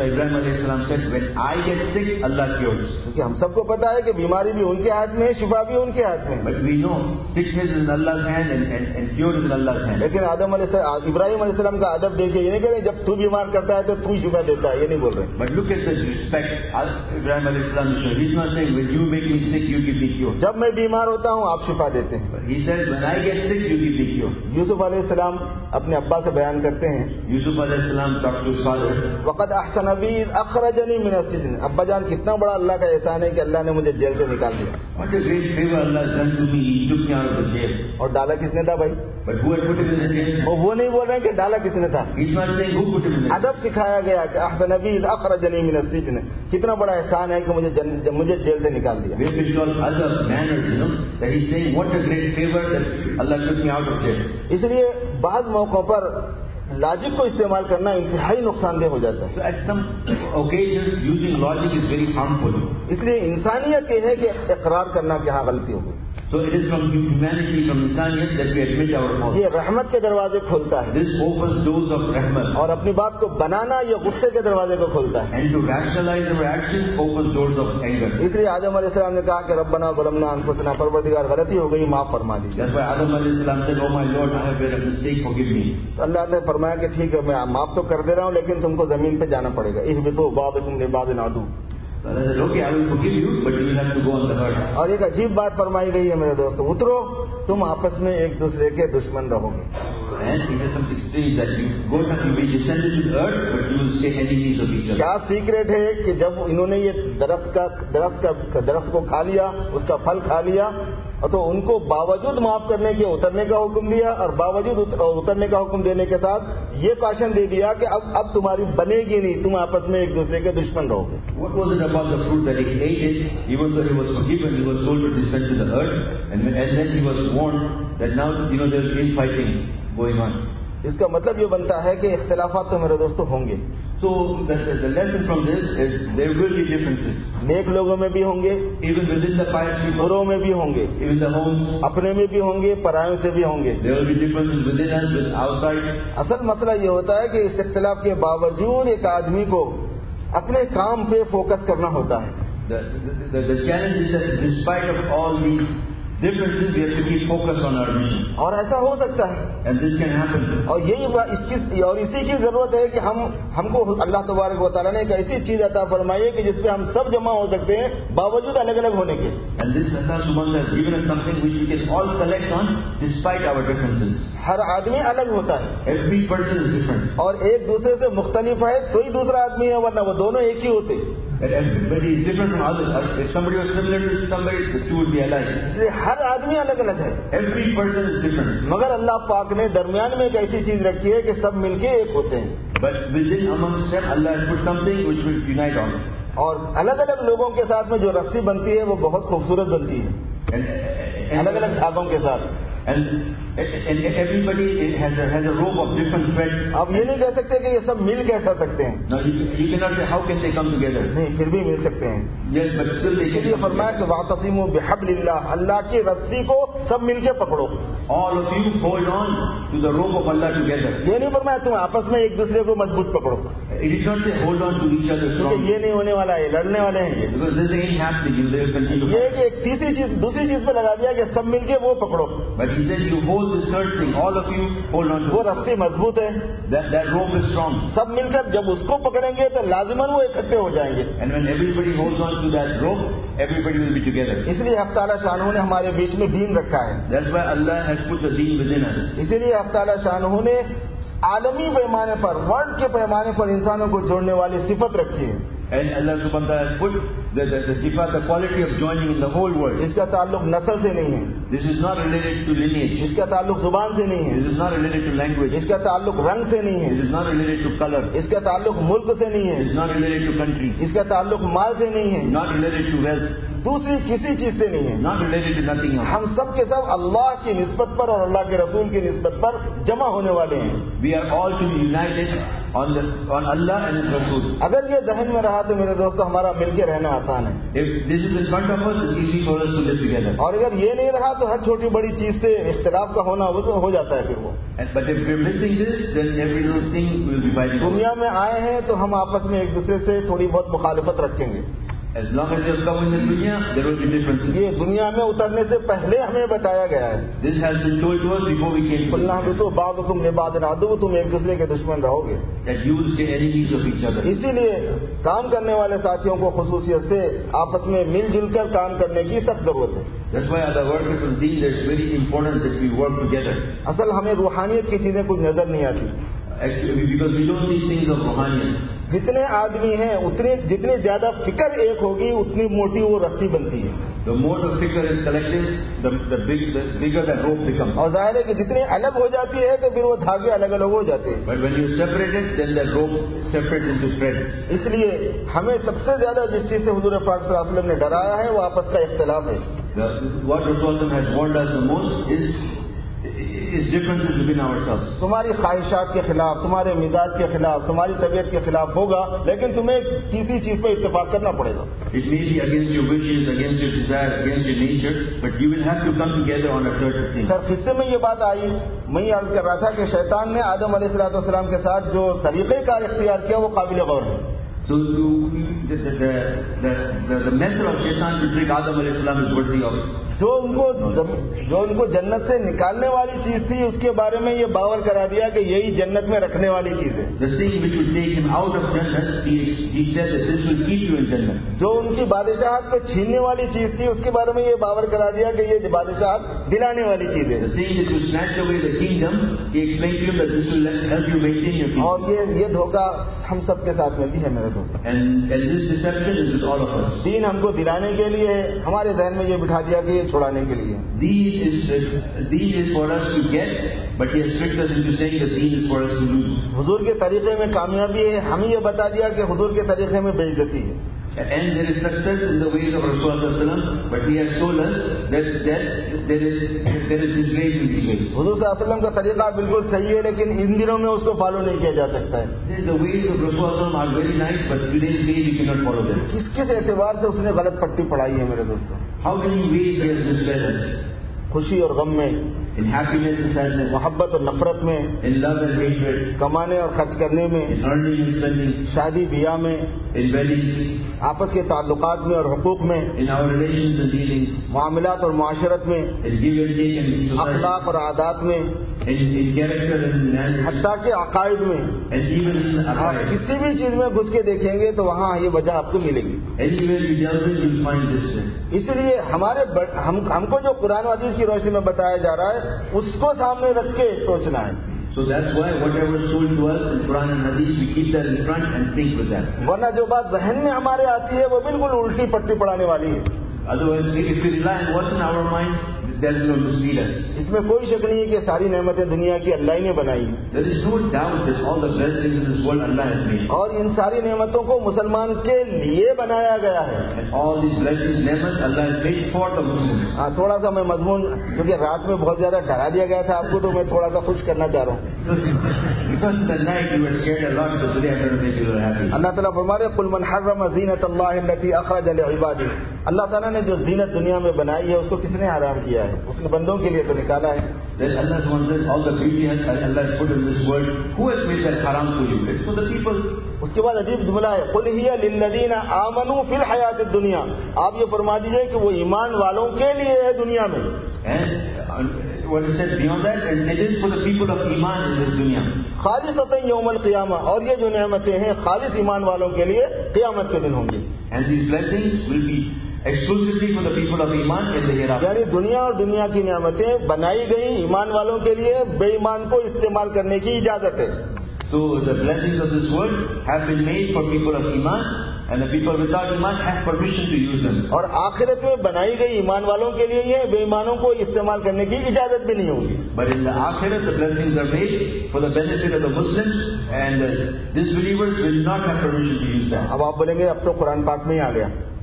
Ibrahim alayhi salam said, when I get sick, Allah cures. क्योंकि हम सबको पता है कि बीमारी भी उनके हाथ में है, शिफा भी उनके हाथ में है। But we know sickness is in Allah's hand and, and, and cure is in Allah's hand. लेकिन आदम अलैहि इब्राहिम अलैहि सलाम का अदब देखिए, ये नहीं कह रहे जब तू बीमार करता है तो तू शिफा देता है, ये नहीं बोल रहे। But look at the respect Ibrahim alayhi salam is showing. He's not saying when you make me sick, you give me cure. जब मैं बीमार होता हूँ आप शिफा देते हैं। But he says when I get sick, you give me cure. Yusuf अलैहि सलाम अपने अब्बा से बयान करते हैं, Yusuf alayhi salam talked to his father. वक़द अहसन बी अखरजनी मिन अस्सिजन, अब्बा जान कितना बड़ा अल्लाह का एहसान है कि अल्लाह ने मुझे जेल से निकाल दिया। What a great favor Allah has done to me. He took me out of the jail. और डाला किसने था भाई? But who had put him in the jail? और वो नहीं बोल रहे कि डाला किसने था। He's not saying who put him in the jail. अदब सिखाया गया कि अहसन बी अखरजनी मिन अस्सिजन, कितना बड़ा एहसान है कि मुझे जन, मुझे जेल से निकाल दिया। This is called other manners, you know, that he's saying what a great favor that Allah took me out of jail. इसलिए बाद मौकों पर लॉजिक को इस्तेमाल करना इंतहाई नुकसानदेह हो जाता है। So at some occasions using logic is very harmful. इसलिए इंसानियत ये है कि इकरार करना कि हाँ गलती हो गई। So it is from humanity, from insaniyat that we admit our fault. ये रहमत के दरवाजे खोलता है। This opens doors of rahmat. और अपनी बात को बनाना ये गुस्से के दरवाजे को खोलता है। And to rationalize our actions opens doors of anger. इसलिए आदम अलैहिस्सलाम ने कहा कि रब्बना ज़लमना अनफुसना, परवरदिगार गलती हो गई माफ फरमा दीजिए। That's why Adam alayhi salam said, "Oh my Lord, I have made a mistake, forgive me." तो अल्लाह ने फरमाया कि ठीक है मैं माफ तो कर दे रहा हूँ लेकिन तुमको जमीन पे जाना पड़ेगा। इहबितू बादुकुम लिबादिन अदू। So Allah said, "Okay, I will forgive you, but you will have to go on the earth." और एक अजीब बात फरमाई गई है मेरे दोस्तों, उतरो तुम आपस में एक दूसरे के दुश्मन रहोगे। And it is something strange that you go to you will descend to the earth, but you will stay enemies of each other. क्या सीक्रेट है कि जब इन्होंने ये दरख्त का दरख्त का दरख्त को खा लिया, उसका फल खा लिया, तो उनको बावजूद माफ करने के उतरने का हुक्म दिया और बावजूद उतरने का हुक्म देने के साथ ये काशन दे दिया कि अब अब तुम्हारी बनेगी नहीं, तुम आपस में एक दूसरे के दुश्मन रहोगे। What was it about the fruit that he ate it? Even though he was forgiven, he was told to descend to the earth, and, and then he was warned that now you know there is infighting going on. इसका मतलब ये बनता है कि इख्तिलाफात तो मेरे दोस्तों होंगे। So the, the lesson from this is there will be differences. नेक लोगों में भी होंगे, even within the pious people, बुरों में भी होंगे, even the homes, अपने में भी होंगे, परायों से भी होंगे। there will be differences within us, with outside. असल मसला ये होता है कि इस इख्तिलाफ के बावजूद एक आदमी को अपने काम पे फोकस करना होता है। The, the, the, the challenge is that despite of all these differences, we have to keep focused on our mission. और ऐसा हो सकता है, and this can happen. और यही इसकी और इसी की जरूरत है कि हम हमको अल्लाह तबारक व तआला ने एक ऐसी चीज अता फरमाई है कि जिसपे हम सब जमा हो सकते हैं बावजूद अलग अलग होने के। And this Allah subhanahu wa ta'ala has given us something which we can all collect on despite our differences. हर आदमी अलग होता है, every person is different, और एक दूसरे से मुख्तलिफ है तो ही दूसरा आदमी है, वरना वो दोनों एक ही होते। that everybody is different from others. If somebody was similar to somebody, the two would be alike. इसलिए हर आदमी अलग अलग है, every person is different. मगर अल्लाह पाक ने दरमियान में एक ऐसी चीज रखी है कि सब मिलके एक होते हैं। But within amongst them, Allah has put something which will unite all. और अलग अलग लोगों के साथ में जो रस्सी बनती है वो बहुत खूबसूरत बनती है, and, and, अलग अलग धागों के साथ। And, and everybody has a, has a rope of different threads. अब ये नहीं कह सकते कि ये सब मिल कैसे सकते हैं। Now you, you cannot say how can they come together. नहीं, फिर भी मिल सकते हैं। Yes, but still they can. इसलिए फरमाया कि वातसिमु बिहब्लिल्लाह, अल्लाह की रस्सी को सब मिलके पकड़ो। All of you hold on to the rope of Allah together. ये नहीं फरमाया तुम आपस में एक दूसरे को मजबूत पकड़ो। It is not say hold on to each other strongly. ये नहीं होने वाला है, लड़ने वाले हैं ये। Because this ain't happening. You will continue. ये कि एक तीसरी चीज दूसरी चीज पे लगा दिया कि सब मिलके वो पकड़ो। But he said you hold this third thing. All of you hold on to. वो रस्सी मजबूत है, that that rope is strong. सब मिलकर जब उसको पकड़ेंगे तो लाजिमन वो इकट्ठे हो जाएंगे। And when everybody holds on to that rope, everybody will be together. इसलिए हक़ ताला शानहू ने हमारे बीच में दीन रखा है। That's why Allah has put the deen within us. इसीलिए हक़ ताला शानहू ने आलमी पैमाने पर, वर्ल्ड के पैमाने पर इंसानों को जोड़ने वाली सिफत रखी है। And Allah subhanahu wa ta'ala has put the, the, the sifat, the quality of joining in the whole world. इसका ताल्लुक नस्ल से नहीं है, This is not related to lineage. इसका ताल्लुक जुबान से नहीं है, This is not related to language. इसका ताल्लुक रंग से नहीं है, This is not related to color. इसका ताल्लुक मुल्क से नहीं है, It is not related to country. इसका ताल्लुक माल से नहीं है, Not related to wealth. दूसरी किसी चीज से नहीं है, not related to nothing else. हम सब के सब अल्लाह की निस्बत पर और अल्लाह के रसूल की निस्बत पर जमा होने वाले हैं। We are all to be united on the on Allah and His Rasul. अगर ये जहन में रहा तो मेरे दोस्तों हमारा मिलके रहना आसान है, If this is in front of us, it's easy for us to live together. और अगर ये नहीं रहा तो हर छोटी बड़ी चीज से इख्तिलाफ का होना वो तो हो जाता है फिर वो। And, but if we're missing this, then every little thing will be fighting over. दुनिया में आए हैं तो हम आपस में एक दूसरे से थोड़ी बहुत मुखालिफत रखेंगे। As long as you have come in the dunya, there will be differences. ये दुनिया में उतरने से पहले हमें बताया गया है, This has been told to us before we came to Allah this, तो बाद तुम ने बाद नादू तुम एक दूसरे के दुश्मन रहोगे। that you will stay enemies of each other. इसीलिए काम करने वाले साथियों को खुसूसियत से आपस में मिलजुल कर काम करने की सख्त जरूरत है। That's why other workers of deen, it's very important that we work together. असल हमें रूहानियत की चीजें कुछ नजर नहीं आती। Actually, because we don't see things of Ruhaniyat. जितने आदमी हैं उतने जितने ज्यादा फिक्र एक होगी उतनी मोटी वो रस्सी बनती है, The more the figure is collected, the, the, big, the bigger the rope becomes. और जाहिर है कि जितने अलग हो जाती है तो फिर वो धागे अलग अलग हो जाते हैं। But when you separate it, then the rope separates into threads. इसलिए हमें सबसे ज्यादा जिस चीज से हुजूर पाक सल्लल्लाहु अलैहि वसल्लम ने डराया है वो आपस का इख्तिलाफ है। The, what Rasulullah has warned us the most is, is differences within ourselves. तुम्हारी ख्वाहिशात के खिलाफ, तुम्हारे मिजाज के खिलाफ, तुम्हारी तबीयत के खिलाफ होगा, लेकिन तुम्हें किसी चीज पर इत्तेफाक करना पड़ेगा। It may be against your wishes, against your desire, against your nature, but you will have to come together on a certain thing. Sir किस्से में ये बात आई, मैं ये अर्ज कर रहा था कि शैतान ने आदम अलैहिस्सलाम के साथ जो तरीक़ेकार इख्तियार किया वो काबिल गौर है। So to, the, the, the, the, the method of Shaitan to trick Adam alayhi salam is worthy of. जो उनको जो उनको जन्नत से निकालने वाली चीज थी उसके बारे में ये बावर करा दिया कि यही जन्नत में रखने वाली चीज है। The thing which will take him out of Jannah, he, he said that this will keep you in Jannah. जो उनकी बादशाहत को छीनने वाली चीज थी उसके बारे में ये बावर करा दिया कि ये बादशाहत दिलाने वाली चीज है। The thing that will snatch away the kingdom, he explained to him that this will help you maintain your kingdom. और ये ये धोखा हम सबके साथ में भी है मेरे दोस्त। And, and this deception is with all of us. दीन हमको दिलाने के लिए, हमारे जहन में ये बिठा दिया कि ये छुड़ाने के लिए। Deen is, deen is for us to get, but he has tricked us into saying that deen is for us to lose. हुजूर के तरीके में कामयाबी है, हमें ये बता दिया कि हुजूर के तरीके में बेइज्जती है। And there is success in the ways of Rasulullah, but he has told us that, that there is there is disgrace in these ways. हुजूर सल्लल्लाहु अलैहि वसल्लम का तरीका बिल्कुल सही है, लेकिन इन दिनों में उसको फॉलो नहीं किया जा सकता है। The ways of Rasulullah are very nice, but today's days we cannot follow them. किस किस एतबार से उसने गलत पट्टी पढ़ाई है मेरे दोस्तों? How many ways he has misled us? खुशी और गम में, In happiness and sadness, मोहब्बत और नफरत में, in love and hatred, कमाने और खर्च करने में, in earning and spending, शादी ब्याह में, in weddings, आपस के ताल्लुकात में और हुकूक में, in our relations and dealings, मामलात और मुआशरत में, in give and take and in society, अखलाक और आदात में, in, in character and manners, हत्ता के अकायद में, and even in आप affairs. किसी भी चीज में घुस के देखेंगे तो वहाँ ये वजह आपको मिलेगी। Anywhere you delve in, you'll find this sin. इसलिए हमारे बड़, हम हमको जो कुरान और हदीस की रोशनी में बताया जा रहा है उसको सामने रख के सोचना है। So that's why whatever is told to us in Quran and Hadith, we keep that in front and think with that. वरना जो बात जहन में हमारे आती है वो बिल्कुल उल्टी पट्टी पड़ाने वाली है। Otherwise, if we rely on what's in our mind, that is going to mislead us. इसमें कोई शक नहीं है कि सारी नेमतें दुनिया की अल्लाह ही ने बनाई है, There is no doubt that all the blessings in this world Allah has made. और इन सारी नेमतों को मुसलमान के लिए बनाया गया है। And all these blessings, never Allah has made for the Muslims. हाँ, थोड़ा सा मैं मजमून, क्योंकि रात में बहुत ज्यादा डरा दिया गया था आपको, तो मैं थोड़ा सा खुश करना चाह रहा हूँ। Because in the night you were scared a lot, so today I'm going to make you happy. अल्लाह ताला फरमा रहे कुल मन हर्रम ज़ीनत अल्लाह अल्लती अखरज लिइबादी। अल्लाह ताला ने जो जीनत दुनिया में बनाई है उसको किसने हराम किया है? उसने बंदों के लिए तो निकाला है। Then Allah says all the beauty has Allah has put in this world. Who has made that haram for you? It's for the people. उसके बाद अजीब जुमला है कुल हिया लिल्लज़ीना आमनू फिल हयात दुनिया। आप ये फरमा दीजिए कि वो ईमान वालों के लिए है दुनिया में। And what is said beyond that, and it is for the people of Iman in this dunya. खालिसतन यौमल क़ियामा, और ये जो नेमतें हैं खालिस ईमान वालों के लिए क़ियामत के दिन होंगी। And these blessings will be exclusively for the people of Iman in the hereafter. यानी दुनिया और दुनिया की नेमतें बनाई गई ईमान वालों के लिए, बेईमान को इस्तेमाल करने की इजाजत है। So the blessings of this world have been made for people of Iman, and the people without Iman have permission to use them. और आखिरत में बनाई गई ईमान वालों के लिए है, बेईमानों को इस्तेमाल करने की इजाजत भी नहीं होगी। But in the Akhirat, the blessings are made for the benefit of the Muslims, and uh, disbelievers will not have permission to use that. अब आप बोलेंगे अब तो कुरान पाक में ही आ गया।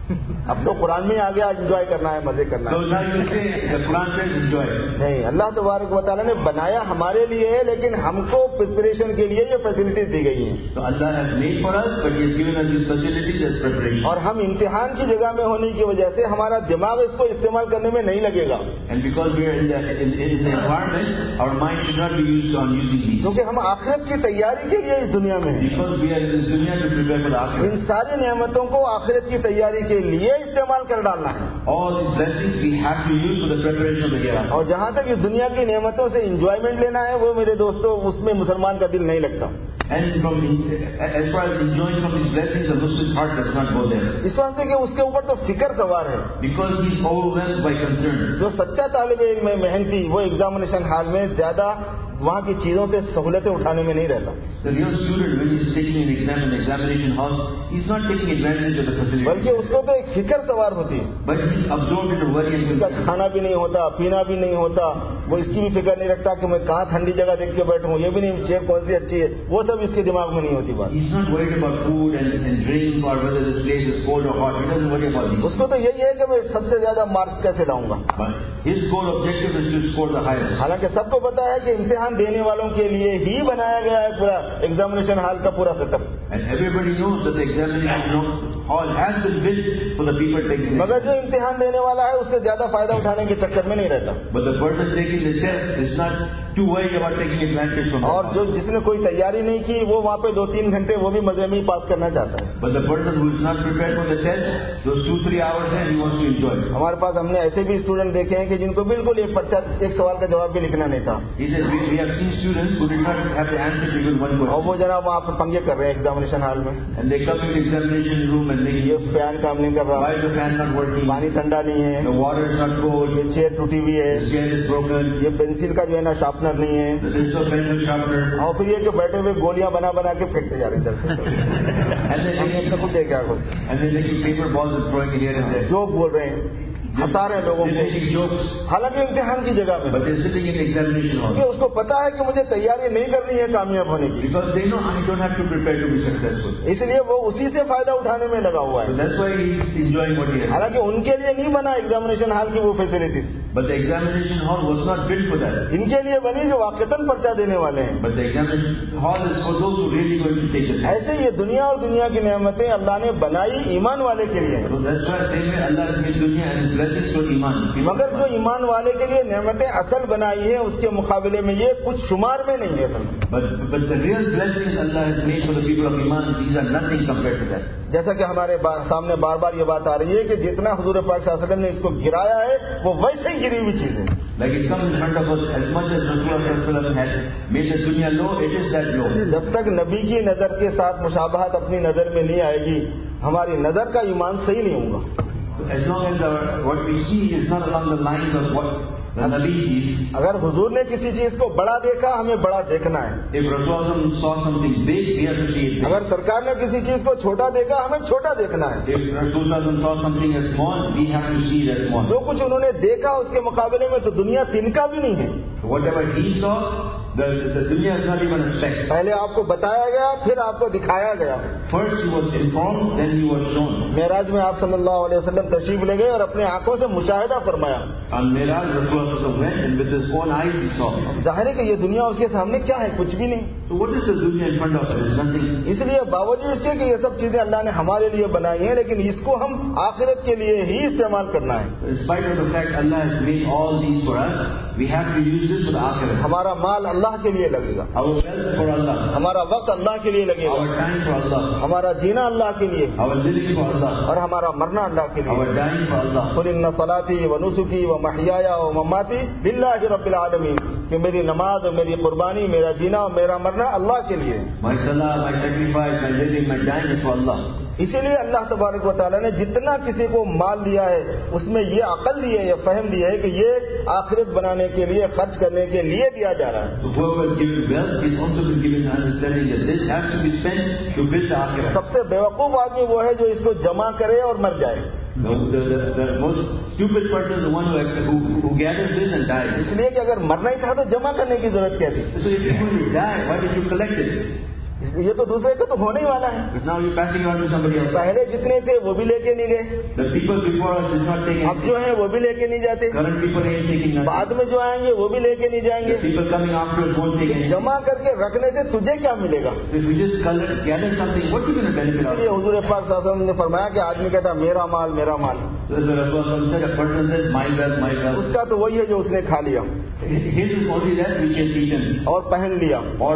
अब तो कुरान में आ गया एंजॉय करना है, मजे करना So है। now you say the Quran says enjoy. नहीं, अल्लाह तबारक व तआला ने बनाया हमारे लिए है, लेकिन हमको प्रिपरेशन के लिए ये फैसिलिटीज दी गई हैं। So Allah has made for us, but He has given us these facilities as preparation. और हम इम्तिहान की जगह में होने की वजह से हमारा दिमाग इसको इस्तेमाल करने में नहीं लगेगा, And because we are in the, in, in the environment, our mind should not be used on using these. क्योंकि हम आखिरत की तैयारी के लिए इस दुनिया में हैं। Because we are in this dunya to prepare for the in akhirah. सारी नियामतों को आखिरत की तैयारी के लिए इस्तेमाल कर डालना है। All these blessings we have to use for the preparation of the hereafter. और जहाँ तक इस दुनिया की नियामतों से इंजॉयमेंट लेना है, वो मेरे दोस्तों उसमें मुसलमान का दिल नहीं लगता। And from as far as enjoying from these blessings, the Muslim's heart does not go there. इस वास्ते कि उसके ऊपर तो फिक्र सवार है। Because he is overwhelmed by concern. जो सच्चा तालिब इल्म है, मेहनती, वो एग्जामिनेशन हाल में ज्यादा वहाँ की चीजों से सहूलतें उठाने में नहीं रहता, The real student, when he is taking an exam in the examination hall, he is not taking advantage of the facility. बल्कि उसको तो एक फिक्र सवार होती है। But he is absorbed into worry and उसका concern. खाना भी नहीं होता, पीना भी नहीं होता, वो इसकी भी फिक्र नहीं रखता कि मैं कहाँ ठंडी जगह देख के बैठूं, ये भी नहीं, चेयर कौन सी अच्छी है, वो सब इसके दिमाग में नहीं होती बात। He is not worried about food and, and drink or whether this place is cold or hot. He doesn't worry about these. उसको तो यही है कि मैं सबसे ज्यादा मार्क्स कैसे लाऊंगा। But his goal objective is to score the highest. हालांकि सबको पता है कि इम्तिहान देने वालों के लिए ही बनाया गया है पूरा एग्जामिनेशन हॉल का पूरा setup, And everybody knows that the examination hall has been built for the people taking the मगर जो इम्तिहान देने वाला है उससे ज्यादा फायदा उठाने के चक्कर में नहीं रहता। But the person taking the test is not too worried about taking advantage from और it. जो जिसने कोई तैयारी नहीं की, वो वहाँ पे दो तीन घंटे वो भी मजे में ही पास करना चाहता है। But the person who is not prepared for the test, those two, three hours there, he wants to enjoy. हमारे पास हमने ऐसे भी स्टूडेंट देखे हैं कि जिनको बिल्कुल एक पर्चा, एक सवाल का जवाब भी लिखना नहीं था, He says, we, we have seen students who did not have the answer to even one और question. वो जनाब वहाँ पे पंगे कर रहे हैं एग्जामिनेशन हॉल में। And they come to the examination room and they ये फैन काम नहीं कर why रहा, is the fan not working? पानी ठंडा नहीं The है, water is not cold. ये चेयर टूटी हुई है, The chair is broken. ये पेंसिल का जो है ना शार्पनर नहीं है, There is no pencil sharpener. और फिर ये कि बैठे हुए गोलियां बना बना के फेंकते जा रहे हैं इधर से। And then हमने they तो खुद देखा कुछ and they're making paper balls and throwing it here and there. Joke बोल रहे हैं, हंसा रहे हैं लोगों They're को, making jokes, हालांकि इम्तिहान की जगह में, but they're sitting in the examination क्योंकि hall. उसको पता है कि मुझे तैयारी नहीं करनी है कामयाब होने की, Because they know I don't have to prepare to be successful. इसलिए वो उसी से फायदा उठाने में लगा हुआ So है। that's why he's enjoying what he has. हालांकि उनके लिए नहीं बना एग्जामिनेशन हॉल की वो facilities, But the examination hall was not built for that. इनके लिए बनी जो वाकईतन पर्चा देने वाले हैं। But the examination hall is for those who really going to take the test. ऐसे ये दुनिया और दुनिया की नेमतें अल्लाह ने बनाई ईमान वाले के लिए, So that's why same way Allah has made dunya and His blessings for iman. मगर जो ईमान वाले के लिए नेमतें असल बनाई है उसके मुकाबले में ये कुछ शुमार में नहीं है। But but the real blessings Allah has made for the people of iman, these are nothing compared to that. जैसा कि हमारे बा, सामने बार बार ये बात आ रही है कि जितना हुजूर पाक सल्लल्लाहु अलैहि वसल्लम ने इसको गिराया है वो वैसे ही गिरी हुई चीज है। Like it comes in front of us, as much as Rasulullah had made the dunya low, it is that low. जब तक नबी की नजर के साथ मुशाबहत अपनी नजर में नहीं आएगी, हमारी नजर का ईमान सही नहीं होगा। As long as our, what we see is not along the lines of what the Nabi sees. अगर हुजूर ने किसी चीज को बड़ा देखा, हमें बड़ा देखना है। If Rasulullah saw something big, we have to see it big. अगर सरकार ने किसी चीज को छोटा देखा, हमें छोटा देखना है। If Rasulullah saw something as small, we have to see it as small. जो कुछ उन्होंने देखा उसके मुकाबले में तो दुनिया तिनका भी नहीं है। Whatever he saw, the, the dunya is not even a speck. पहले आपको बताया गया, फिर आपको दिखाया गया। First he was informed, then he was shown. Meraj में आप सल्लल्लाहु अलैहि वसल्लम तशरीफ ले गए और अपने आंखों से मुशाहिदा फरमाया। On Miraj, Rasulullah went and with his own eyes he saw. जाहिर है कि ये दुनिया उसके सामने क्या है, कुछ भी नहीं। So what is the dunya in front of us? There is nothing. इसलिए बावजूद इसके कि ये सब चीजें अल्लाह ने हमारे लिए बनाई हैं, लेकिन इसको हम आखिरत के लिए ही इस्तेमाल करना है। In spite of the fact Allah has made all these for us, we have to use this for the akhirah. हमारा माल अल्लाह के लिए लगेगा, Our wealth for Allah, हमारा वक्त अल्लाह के लिए लगेगा, our time for Allah, हमारा जीना अल्लाह के लिए, our living for Allah, और हमारा मरना अल्लाह के लिए। our dying for Allah. कुल इन्ना सलाती व नुसुकी व महयाया व ममाती लिल्लाहि रब्बिल आलमीन, कि मेरी नमाज और मेरी कुर्बानी, मेरा जीना और मेरा मरना अल्लाह के लिए। My salah, my sacrifice, my living, my dying is for Allah. इसीलिए अल्लाह तबारक व तआला ने जितना किसी को माल दिया है उसमें ये अकल दी है, ये फहम दी है कि ये आखिरत बनाने के लिए, खर्च करने के लिए दिया जा रहा है। So whoever is given wealth is also been given understanding that this has to be spent to build the akhirah. सबसे बेवकूफ आदमी वो है जो इसको जमा करे और मर जाए। The, the, the, the most stupid person is the one who, who, who gathers this and dies. इसलिए कि अगर मरना ही था तो जमा करने की जरूरत क्या थी। So if you're going to die, why did you collect it? ये तो दूसरे को तो होने ही वाला है। But now you're passing it on to somebody else. पहले जितने थे वो भी लेके नहीं गए, The people before us did not take अब जो anything. हैं वो भी लेके नहीं जाते, Current people ain't taking nothing. बाद में जो आएंगे वो भी लेके नहीं The जाएंगे। people coming after us won't take anything. जमा करके रखने से तुझे क्या मिलेगा? So if you just gather, gather something, what are you going to benefit out of इसलिए it? हुजूर पाक सल्लल्लाहु अलैहि वसल्लम ने फरमाया कि आदमी कहता मेरा माल मेरा माल, So as the Rasul said, a person says, my wealth, my wealth. उसका तो वही है जो उसने खा लिया His is only that which is eaten और पहन लिया or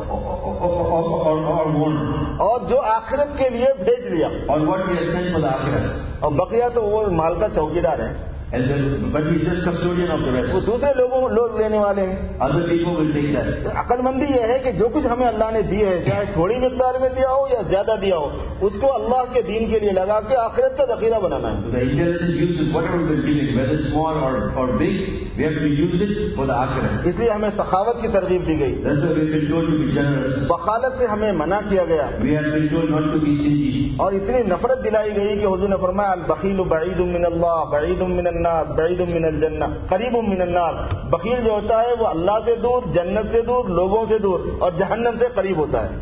or or or, or worn, और जो आखिरत के लिए भेज लिया, or what he has sent for the akhirah. और बकिया तो वो माल का चौकीदार है, And then, but he's just custodian of the वो rest. दूसरे लोगों लोग लेने वाले हैं। Other people will take that. अक्लमंदी यह है कि जो कुछ हमें अल्लाह ने दी है, चाहे थोड़ी मिकदार में दिया हो या ज्यादा दिया हो, उसको अल्लाह के दीन के लिए लगा के आखिरत का जखीरा बनाना है। So the intelligent use is whatever we're giving, whether small or, or big, we have to use it for the akhirah. इसलिए हमें सखावत की तरगीब दी गई, That's why we've been told to be generous. बखालत से हमें मना किया गया We have been told not to be stingy. और इतनी नफरत दिलाई गई कि हुजूर ने फरमाया अल बखील बईदुम मिनल्लाह बईदुम मिनन्नास बईदुम मिनल जन्नह करीबुम मिनन्नार। बखील जो होता है वो अल्लाह से दूर, जन्नत से दूर, लोगों से दूर और जहन्नम से करीब होता है।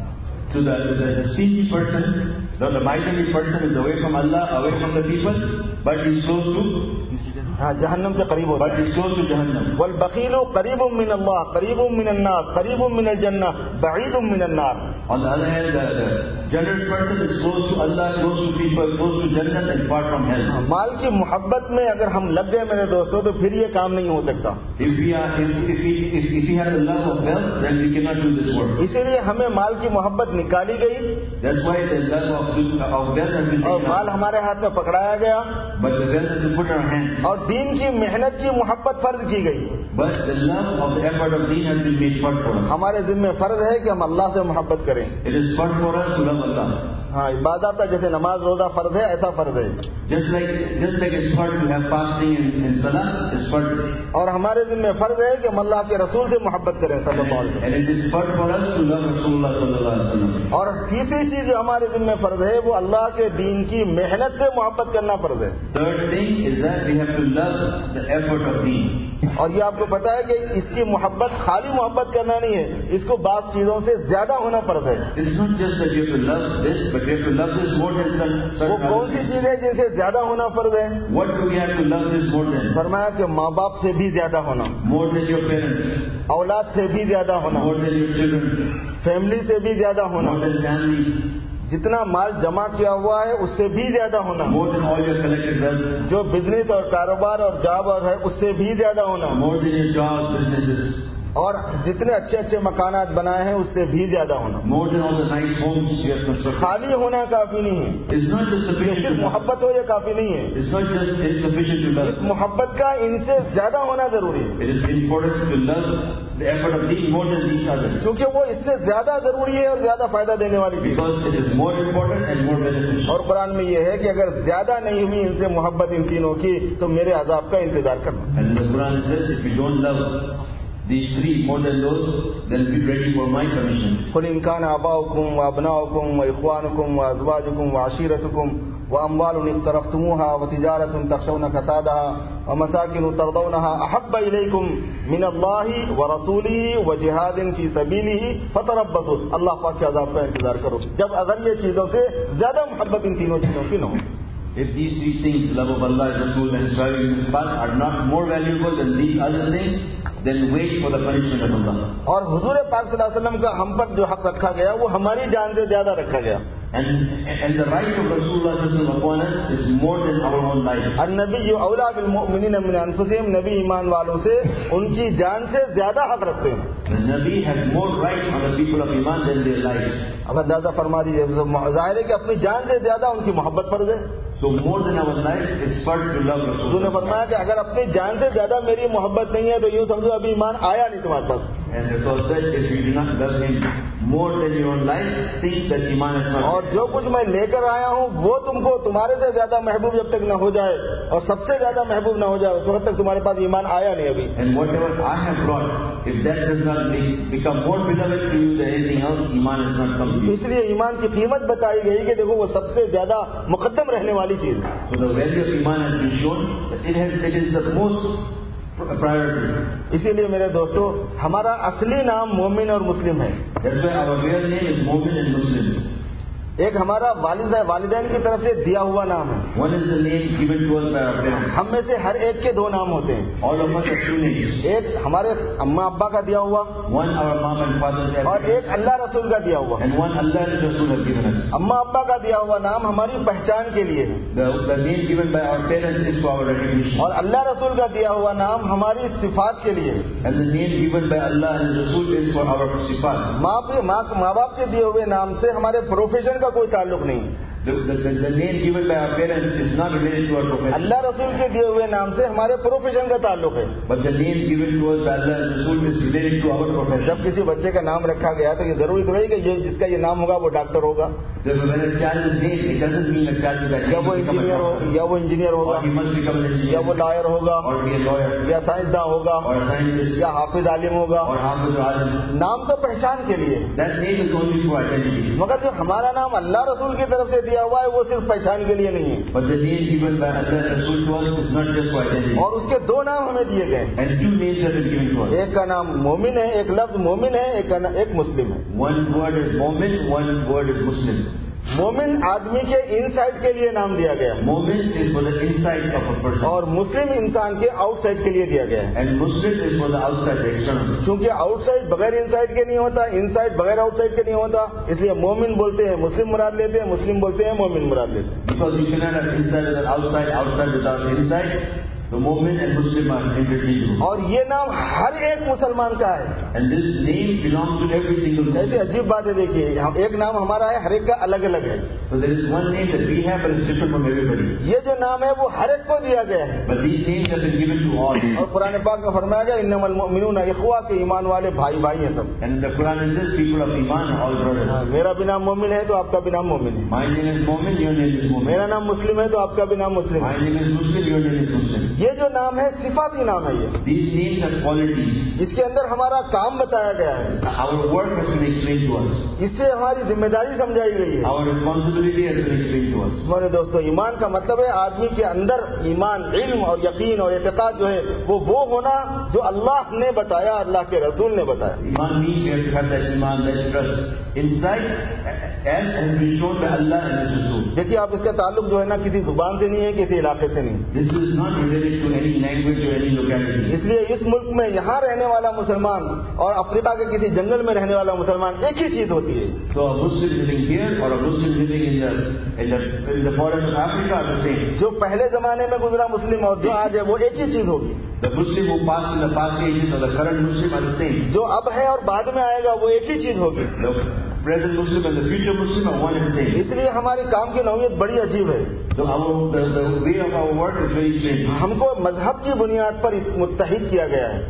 So the, the, the stingy person, the, the miserly person is away from Allah, away from the people, but he's close to, हाँ, जहन्नम से करीब होता but है। he's close to Jahannam. वल बखीलु करीबुम मिन अल्लाह करीबुम मिन अन्नास करीबुम मिनल जन्नह बईदुम मिन अन्नार। On the other hand, the, the generous person is close to Allah, close to people, close to Jannah and far from hell. माल की मोहब्बत में अगर हम लग गए मेरे दोस्तों तो फिर ये काम नहीं हो सकता। If we are, if, if we, if, if we have the love of wealth, then we cannot do this work. इसीलिए हमें माल की मोहब्बत निकाली गई That's why the love of, of wealth has been और taken माल out. हमारे हाथ में पकड़ाया गया But the wealth has been put in our hands. और दीन की मेहनत की मोहब्बत फर्ज की गई। But the love of the effort of deen has been made first for us. हमारे जिम्मे फर्ज है कि हम अल्लाह से मोहब्बत करें। It is first for us to love Allah. हाँ, इबादत है जैसे नमाज रोजा फर्ज है, ऐसा फर्ज है। Just like, just like it's first to have fasting and, and salah, it's first. और हमारे जिम्मे फर्ज है कि हम अल्लाह के रसूल से मोहब्बत करें सल्लल्लाहु अलैहि And it is first for us to love Rasulullah sallallahu alaihi wasallam. वसल्लम। और तीसरी चीज जो हमारे जिम्मे फर्ज है वो अल्लाह के दीन की मेहनत से मोहब्बत करना फर्ज है। Third thing is that we have to love the effort of deen. और ये आपको पता है कि इसकी मोहब्बत खाली मोहब्बत करना नहीं है, इसको बात चीजों से ज्यादा होना फर्ज है। It's not just that you have to love this, but you have to love this more than certain वो certain कौन other सी things. चीज है जिनसे ज्यादा होना फर्ज है? What do we have to love this more than? फरमाया कि माँ बाप से भी ज्यादा होना, More than your parents, औलाद से भी ज्यादा होना, more than your children, family से भी ज्यादा होना, more than family, जितना माल जमा किया हुआ है उससे भी ज्यादा होना, more than all your collected wealth, जो बिजनेस और कारोबार और जॉब और है उससे भी ज्यादा होना, more than your jobs, businesses, और जितने अच्छे अच्छे मकानात बनाए हैं उससे भी ज्यादा होना। more than all the nice homes you have constructed. खाली होना काफी नहीं है, It's not just ये sufficient सिर्फ to love. मोहब्बत हो ये काफी नहीं है, It's not just insufficient to इस love. मोहब्बत का इनसे ज्यादा होना जरूरी है, It is important to love the effort of deen more than these others. क्योंकि वो इससे ज्यादा जरूरी है और ज्यादा फायदा देने वाली चीज। Because it is more important and more beneficial. और कुरान में ये है कि अगर ज्यादा नहीं हुई इनसे मोहब्बत इन तीनों की तो मेरे अजाब का इंतजार करना। And the Quran says, if you don't love these three more than those, then be ready for my punishment. कुल इन कान आबाउकुम व अबनाउकुम व इख्वानुकुम व अज़वाजुकुम व अशीरतुकुम व अम्वालुन इख्तरफ्तुमूहा व तिजारतुन तखशौन कसादहा व मसाकिन तरदौनहा अहब्ब इलैकुम मिन अल्लाहि व रसूलिही व जिहादिन फी सबीलिही फतरब्बसू। अल्लाह पाक के अज़ाब का इंतजार करो जब अगर ये चीजों से ज्यादा मोहब्बत इन तीनों चीजों की न हो। If these three things, love of Allah, Rasul and striving in His path, are not more valuable than these other things, then wait for the punishment of Allah. और हुजूर पाक सल्लल्लाहु अलैहि वसल्लम का हम पर जो हक रखा गया वो हमारी जान से ज्यादा रखा गया। And, and the right of Rasulullah sallallahu upon us is more than our own life. अन्नबी औला बिल मुमिनीन मिन अनफुसिहिम, नबी ईमान वालों से उनकी जान से ज्यादा हक रखते हैं। The Nabi has more right on the people of Iman than their lives. अब अंदाजा फरमा दीजिए, जाहिर है कि अपनी जान से ज्यादा उनकी मोहब्बत फर्ज है। So more than our life, it's first to love उन्होंने Rasulullah. फरमाया कि अगर अपनी जान से ज्यादा मेरी मोहब्बत नहीं है तो यूं समझो अभी ईमान आया नहीं तुम्हारे पास। And Rasul said, if you do not love Him more than your own life, think that Iman is not. और जो कुछ मैं लेकर आया हूँ वो तुमको तुम्हारे से ज्यादा महबूब जब तक न हो जाए और सबसे ज्यादा महबूब न हो जाए उस वक्त तक तुम्हारे पास ईमान आया नहीं अभी। And whatever I have brought, if that does not be, become more beloved to you than anything else, Iman has not come to you. इसलिए ईमान की कीमत बताई गई कि देखो वो सबसे ज्यादा मुकद्दम रहने वाली चीज है। So the value of Iman has been shown that it has, it is the most priority. इसीलिए मेरे दोस्तों, हमारा असली नाम मोमिन और मुस्लिम है। That's why our real name is Mu'min and Muslim. एक हमारा वालिद वालिदैन की तरफ से दिया हुआ नाम है। One is the name given to us by our parents. हम में से हर एक के दो नाम होते हैं। All of us have two names. एक हमारे अम्मा अब्बा का दिया हुआ, One our mom and father have और given एक अल्लाह रसूल का दिया हुआ। and one Allah and Rasul have given us. अम्मा अब्बा का दिया हुआ नाम हमारी पहचान के लिए है, The, the name given by our parents is for our recognition. और अल्लाह रसूल का दिया हुआ नाम हमारी सिफात के लिए है। And the name given by Allah and Rasul is for our sifat. माँ माँ माँ बाप के दिए हुए नाम से हमारे प्रोफेशन का कोई ताल्लुक नहीं। The, the, the, the name given by our parents is not related to our profession. अल्लाह रसूल के दिए हुए नाम से हमारे प्रोफेशन का ताल्लुक है। But the name given to us by Allah and Rasul is related to our profession. जब किसी बच्चे का नाम रखा गया तो ये जरूरी थोड़ी कि ये जिसका ये नाम होगा वो डॉक्टर होगा, So when a child is named, it doesn't mean a child is या वो इंजीनियर हो, या वो इंजीनियर होगा, or he must become an engineer, या वो लॉयर होगा, or be a lawyer, या साइंसदान होगा, or a scientist, या हाफिज आलिम होगा। or hafiz or alim. नाम तो पहचान के लिए, That name is only for identity. मगर जो हमारा नाम अल्लाह रसूल की तरफ से दिया हुआ है वो सिर्फ पहचान के लिए नहीं है। But the name given by Allah and Rasul to us is not just for identity. और उसके दो नाम हमें दिए गए, And two names have been given to us. एक का नाम मोमिन है, एक लफ्ज मोमिन है, एक का ना, एक मुस्लिम है। One word is Mu'min, one word is Muslim. मोमिन आदमी के इनसाइड के लिए नाम दिया गया है, Mu'min is for the inside of a person. और मुस्लिम इंसान के आउटसाइड के लिए दिया गया है। And Muslim is for the outside, the external. क्योंकि आउटसाइड बगैर इनसाइड के नहीं होता, इनसाइड बगैर आउटसाइड के नहीं होता, इसलिए मोमिन बोलते हैं मुस्लिम मुराद लेते हैं, मुस्लिम बोलते हैं मोमिन मुराद लेते हैं। Because you cannot have inside without outside, outside without inside. The Mu'min and Muslim are interchangeable. और ये नाम हर एक मुसलमान का है। And this name belongs to every single ऐसी Muslim. अजीब बात है, देखिए हम एक नाम हमारा है, हर एक का अलग अलग है। So there is one name that we have but it's different from everybody. ये जो नाम है वो हर एक को दिया गया है। But these names have been given to all. और कुरान पाक में फरमाया गया इन्नमल मुमिनून इख्वा, के ईमान वाले भाई भाई हैं सब। And in the Quran it says people of Iman are all brothers. मेरा भी नाम मोमिन है तो आपका भी नाम मोमिन है, My name is Mu'min, your name is Mu'min. मेरा नाम मुस्लिम है तो आपका भी नाम मुस्लिम My है। name is Muslim, your name is Muslim. ये जो नाम है सिफाती नाम है। ये These names have qualities. इसके अंदर हमारा काम बताया गया है, Our work has been explained to us. इससे हमारी जिम्मेदारी समझाई गई है। Our responsibility has been explained to us. मेरे दोस्तों, ईमान का मतलब है आदमी के अंदर ईमान, इल्म और यकीन और एतकाद जो है वो वो होना जो अल्लाह ने बताया, अल्लाह के रसूल ने बताया। Iman means you have to have that Iman, that trust inside, as has been shown by Allah and His Rasul. देखिए आप, इसका ताल्लुक जो है ना किसी जुबान से नहीं है, किसी इलाके से नहीं। This is not related to any language or any locality. इसलिए इस मुल्क में यहाँ रहने वाला मुसलमान और अफ्रीका के किसी जंगल में रहने वाला मुसलमान एक ही चीज होती है। So a Muslim living here or a Muslim living in the in the in the forest of Africa are the same. जो पहले जमाने में गुजरा मुस्लिम और जो आज है वो एक ही चीज होगी। The Muslim who passed in the past ages or the current Muslim are the same. जो अब है और बाद में आएगा वो एक ही चीज होगी। The present Muslim and the future Muslim are one and the same. इसलिए हमारी काम की नौयत बड़ी अजीब है। So our the, the way of our work is very strange. हमको मजहब की बुनियाद पर मुत्तहिद किया गया है,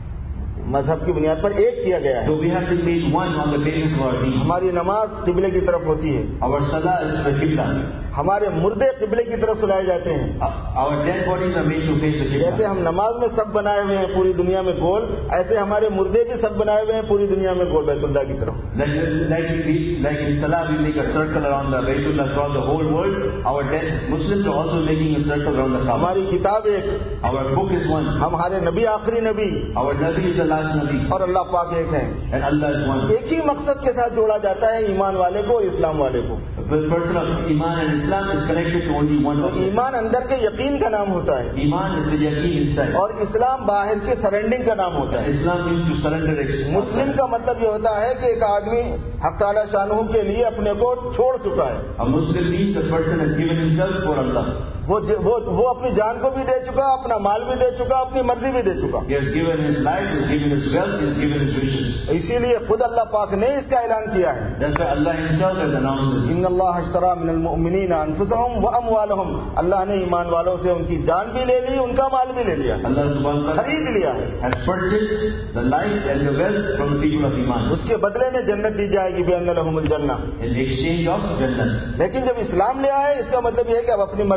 मजहब की बुनियाद पर एक किया गया है। So we have been made one on the basis of our deen. हमारी नमाज किबले की तरफ होती है, Our salah is the qibla. हमारे मुर्दे किबले की तरफ सुलाए जाते हैं। Our dead bodies are made to face the जैसे qibla. हम नमाज में सब बनाए हुए हैं पूरी दुनिया में गोल, ऐसे हमारे मुर्दे भी सब बनाए हुए हैं पूरी दुनिया में गोल बैतुल्लाह की तरफ। Like like we, like in salah we make a circle around the Baytullah across the whole world. Our dead Muslims are also making a circle around the Kaaba. हमारी किताब एक, Our book is one. हमारे नबी आखिरी नबी Our Nabi is the last Nabi. और अल्लाह पाक एक है। And Allah is one. एक ही मकसद के साथ जोड़ा जाता है ईमान वाले को और इस्लाम वाले को। The person of Iman and Islam is connected to only one तो object. ईमान अंदर के यकीन का नाम होता है Iman is the yaqeen inside. और इस्लाम बाहर के सरेंडिंग का नाम होता है। Islam means to surrender it. मुस्लिम का मतलब ये होता है कि एक आदमी हक़ ताला शानहू के लिए अपने को छोड़ चुका है। A Muslim means the person has given himself for Allah. वो वो वो अपनी जान को भी दे चुका, अपना माल भी दे चुका, अपनी मर्जी भी दे चुका। He has given his life, he has given his wealth, he has given his wishes. इसीलिए खुद अल्लाह पाक ने इसका ऐलान किया है। That's why Allah Himself has announced this. इन्नल्लाह अश्तरा मिनल मुअमिनीना अनफुसहुम व अमवालहुम, अल्लाह ने ईमान वालों से उनकी जान भी ले ली, उनका माल भी ले लिया, Allah Subhanahu wa Taala खरीद लिया है। has purchased the life and the wealth from the people of Iman उसके बदले में जन्नत दी जाएगी बिअन्न लहुमुल जन्नह। in exchange of Jannah. लेकिन जब इस्लाम ले आए, इसका मतलब यह है कि अब अपनी मर्जी को खत्म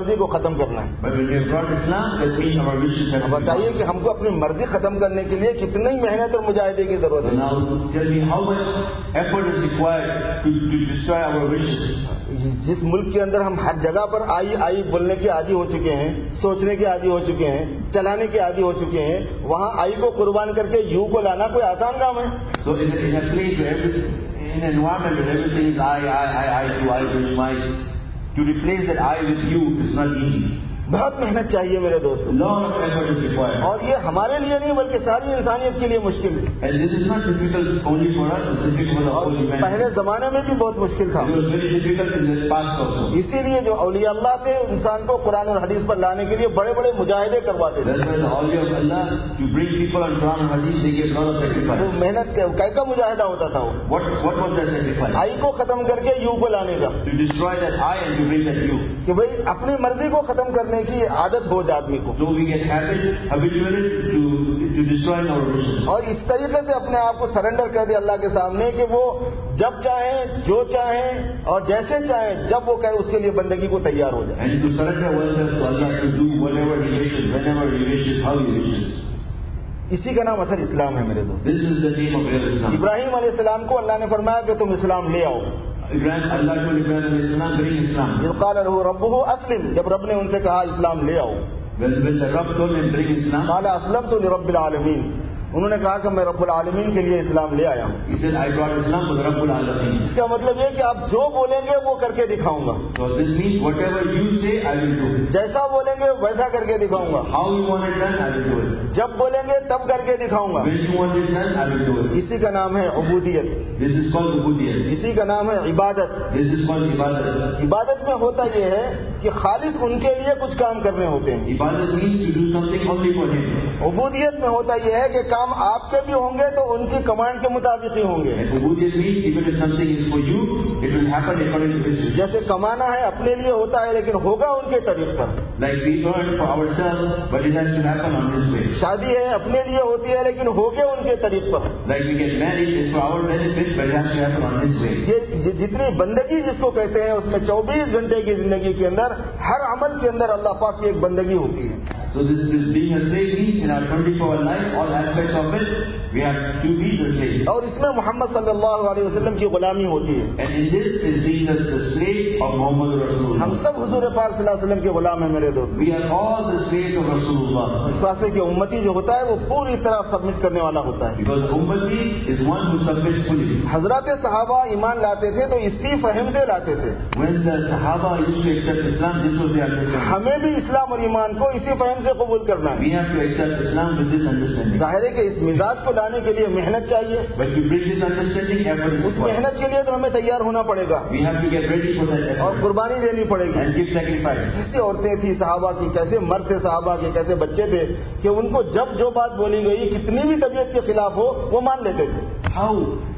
खत्म करना है। But when we have brought Islam, that means our wishes have अब been बताइए gone. कि हमको अपनी मर्जी खत्म करने के लिए कितनी मेहनत और मुजाहिदे की जरूरत So है। now tell me how much effort is required to, to destroy our wishes. जिस मुल्क के अंदर हम हर जगह पर आई आई बोलने के आदी हो चुके हैं, सोचने के आदी हो चुके हैं, चलाने के आदी हो चुके हैं, वहाँ आई को कुर्बान करके यू को लाना कोई आसान काम है? So in a, in a place where every, in an environment where everything is I, I, I, I, do, I, wish, my, to replace that I with you is not easy. बहुत मेहनत चाहिए मेरे दोस्त। A lot of effort is required. और ये हमारे लिए नहीं बल्कि सारी इंसानियत के लिए मुश्किल है। And this is not difficult only for us, it's difficult for the whole humanity. पहले जमाने में भी बहुत मुश्किल था। It was very difficult in the past also. इसीलिए जो औलिया अल्लाह थे इंसान को कुरान और हदीस पर लाने के लिए बड़े बड़े मुजाहिदे करवाते थे। That's why the awliya of Allah, to bring people on Quran and Hadith, they gave a lot of sacrifice. तो मेहनत कैसा मुजाहिदा होता था वो? What what was that sacrifice? आई को खत्म करके यू को लाने का। To destroy that I and to bring that you. कि भाई अपनी मर्जी को खत्म करने की आदत हो जाए आदमी को। So we get habit, habituated to to destroying our wishes. और इस तरीके से अपने आप को सरेंडर कर दे अल्लाह के सामने कि वो जब चाहे, जो चाहे और जैसे चाहे, जब वो कहे उसके लिए बंदगी को तैयार हो जाए। And to surrender oneself to Allah to do whatever He wishes, whenever He wishes, how He wishes. इसी का नाम असल इस्लाम है मेरे दोस्त। This is the name of real Islam. Ibrahim अलैहिस्सलाम को अल्लाह ने फरमाया कि तुम इस्लाम ले आओ। Ibrahim, Allah told Ibrahim Islam, bring Islam. इज़ क़ाल लहू रब्बुहु अस्लिम, जब रब ने उनसे कहा इस्लाम ले आओ। When when the Rabb told him bring Islam, क़ाल अस्लमतु लिरब्बिल आलमीन, उन्होंने कहा कि मैं रब्बुल आलमीन के लिए इस्लाम ले आया हूँ। he said, I brought Islam for the Rabbul Alameen. इसका मतलब ये कि आप जो बोलेंगे वो करके दिखाऊंगा। So this means whatever you say, I will do. जैसा बोलेंगे वैसा करके दिखाऊंगा। How you want it done, I will do it. जब बोलेंगे तब करके दिखाऊंगा। When you want it done, I will do it. इसी का नाम है उबूदियत, This is called ubudiyyah. इसी का नाम है इबादत। This is called ibadat. इबादत में होता यह है कि खालिस उनके लिए कुछ काम करने होते हैं। Ibadat means to do something only for Him. उबूदियत में होता यह है कि काम आपके भी होंगे तो उनकी कमांड के मुताबिक ही होंगे। And ubudiyyah means even if something is for you, it will happen according to His wish. जैसे कमाना है अपने लिए होता है लेकिन होगा उनके तरीक़ पर। Like we earn for ourselves, but it has to happen on His way. शादी है अपने लिए होती है लेकिन होगे उनके तरीक़ पर। Like we get married, it's for our benefit, but it has to happen on His way. ये ये जितनी बंदगी जिसको कहते हैं उसमें चौबीस घंटे की जिंदगी के अंदर हर अमल के अंदर अल्लाह पाक की एक बंदगी होती है। So this is being a slave means in our twenty-four hour life, all aspects of it, we have to be the slave. और इसमें मोहम्मद सल्लल्लाहु अलैहि वसल्लम की गुलामी होती है। And in this is being the, the slave of Muhammad Rasulullah. हम सब हुजूर पाक सल्लल्लाहु अलैहि वसल्लम के गुलाम हैं मेरे दोस्त। We are all the slaves of Rasulullah. इस वास्ते कि उम्मती जो होता है वो पूरी तरह सबमिट करने वाला होता है। Because Ummati is one who submits fully. हजरत सहाबा ईमान लाते थे तो इसी फहम से लाते थे। When the Sahaba used to accept Islam, this was their understanding. हमें भी इस्लाम और ईमान को इसी फहम से कबूल करना है। We have to accept Islam with this understanding. जाहिर है कि इस मिजाज को लाने के लिए मेहनत चाहिए। But to bring this understanding, effort is उस required. मेहनत के लिए तो हमें तैयार होना पड़ेगा We have to get ready for that और effort कुर्बानी देनी पड़ेगी। and give sacrifice. कैसे औरतें थी सहाबा की, कैसे मर्द थे सहाबा के, कैसे बच्चे थे कि उनको जब जो बात बोली गई कितनी भी तबीयत के खिलाफ हो वो मान लेते थे। How?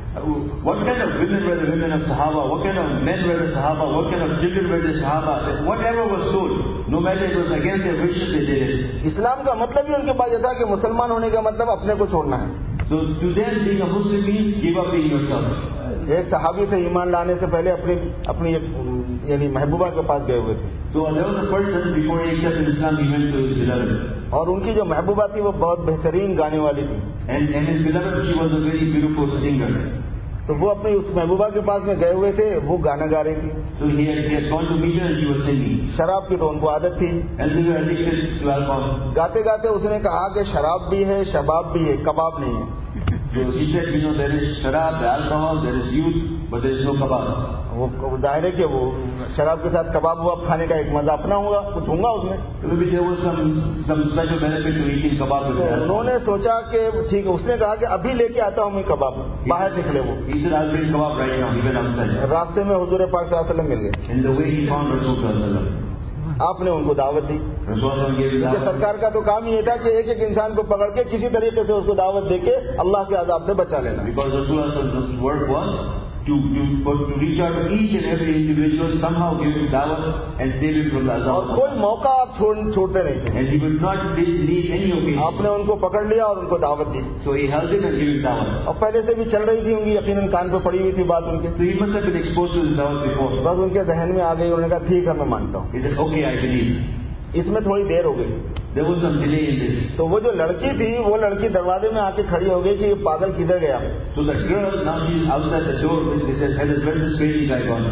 What kind of women were the women of Sahaba? What kind of men were the Sahaba? What kind of children were the Sahaba? Whatever was told, no matter it was against their wishes, they did it. इस्लाम का मतलब ही उनके पास ये था कि मुसलमान होने का मतलब अपने को छोड़ना है। So to them, being a Muslim means give up being yourself. एक सहाबी थे ईमान लाने से पहले अपनी अपनी एक यानी महबूबा के पास गए हुए थे। So there was a person before he accepted Islam, he went to his beloved. और उनकी जो महबूबा थी वो बहुत बेहतरीन गाने वाली थी। And, and his beloved, she was a very beautiful singer. तो वो अपनी उस महबूबा के पास में गए हुए थे, वो गाना गा रही थी। So he had, he had gone to meet her and she was singing. शराब की तो उनको आदत थी। And they were addicted to alcohol. गाते गाते उसने कहा कि शराब भी है, शबाब भी है, कबाब नहीं है। So he said, you know, there is sharab, there is alcohol, there is youth, but there is no kebab. वो जाहिर है कि वो शराब के साथ कबाब हुआ खाने का एक मजा अपना होगा, कुछ होगा उसमें। So maybe there was some some special benefit to eating kebab with तो that. उन्होंने सोचा कि ठीक है, उसने कहा कि अभी लेके आता हूँ मैं कबाब। बाहर निकले वो, He said, I'll bring kebab right now. He went outside. रास्ते में हुजूर पाक सल्लल्लाहु अलैहि वसल्लम मिल गए। And the way he found Rasulullah. आपने उनको दावत दी। Rasulullah gave क्योंकि dawah. सरकार का तो काम ये था कि एक एक इंसान को पकड़ के किसी तरीके से उसको दावत देके अल्लाह के अजाब से बचा लेना। Because Rasulullah's work was to, to, for, to reach out to each and every individual, somehow give him dawah and save him from the और azab. कोई मौका आप छोड़ छोड़ते नहीं थे। And he would not leave any occasion. आपने उनको पकड़ लिया और उनको दावत दी। So he held him and gave him dawah. और पहले से भी चल रही थी उनकी यकीनन कान पे पड़ी हुई थी बात उनके। So he must have been exposed to this dawah before. बस उन्होंने कहा ठीक है मैं मानता हूँ। He said, okay, I believe. इसमें थोड़ी देर हो गई। There was some delay in this. तो वो जो लड़की थी वो लड़की दरवाजे में आके खड़ी हो गई कि ये पागल किधर गया। So the girl, now she's outside the door, they said, where is this crazy guy gone?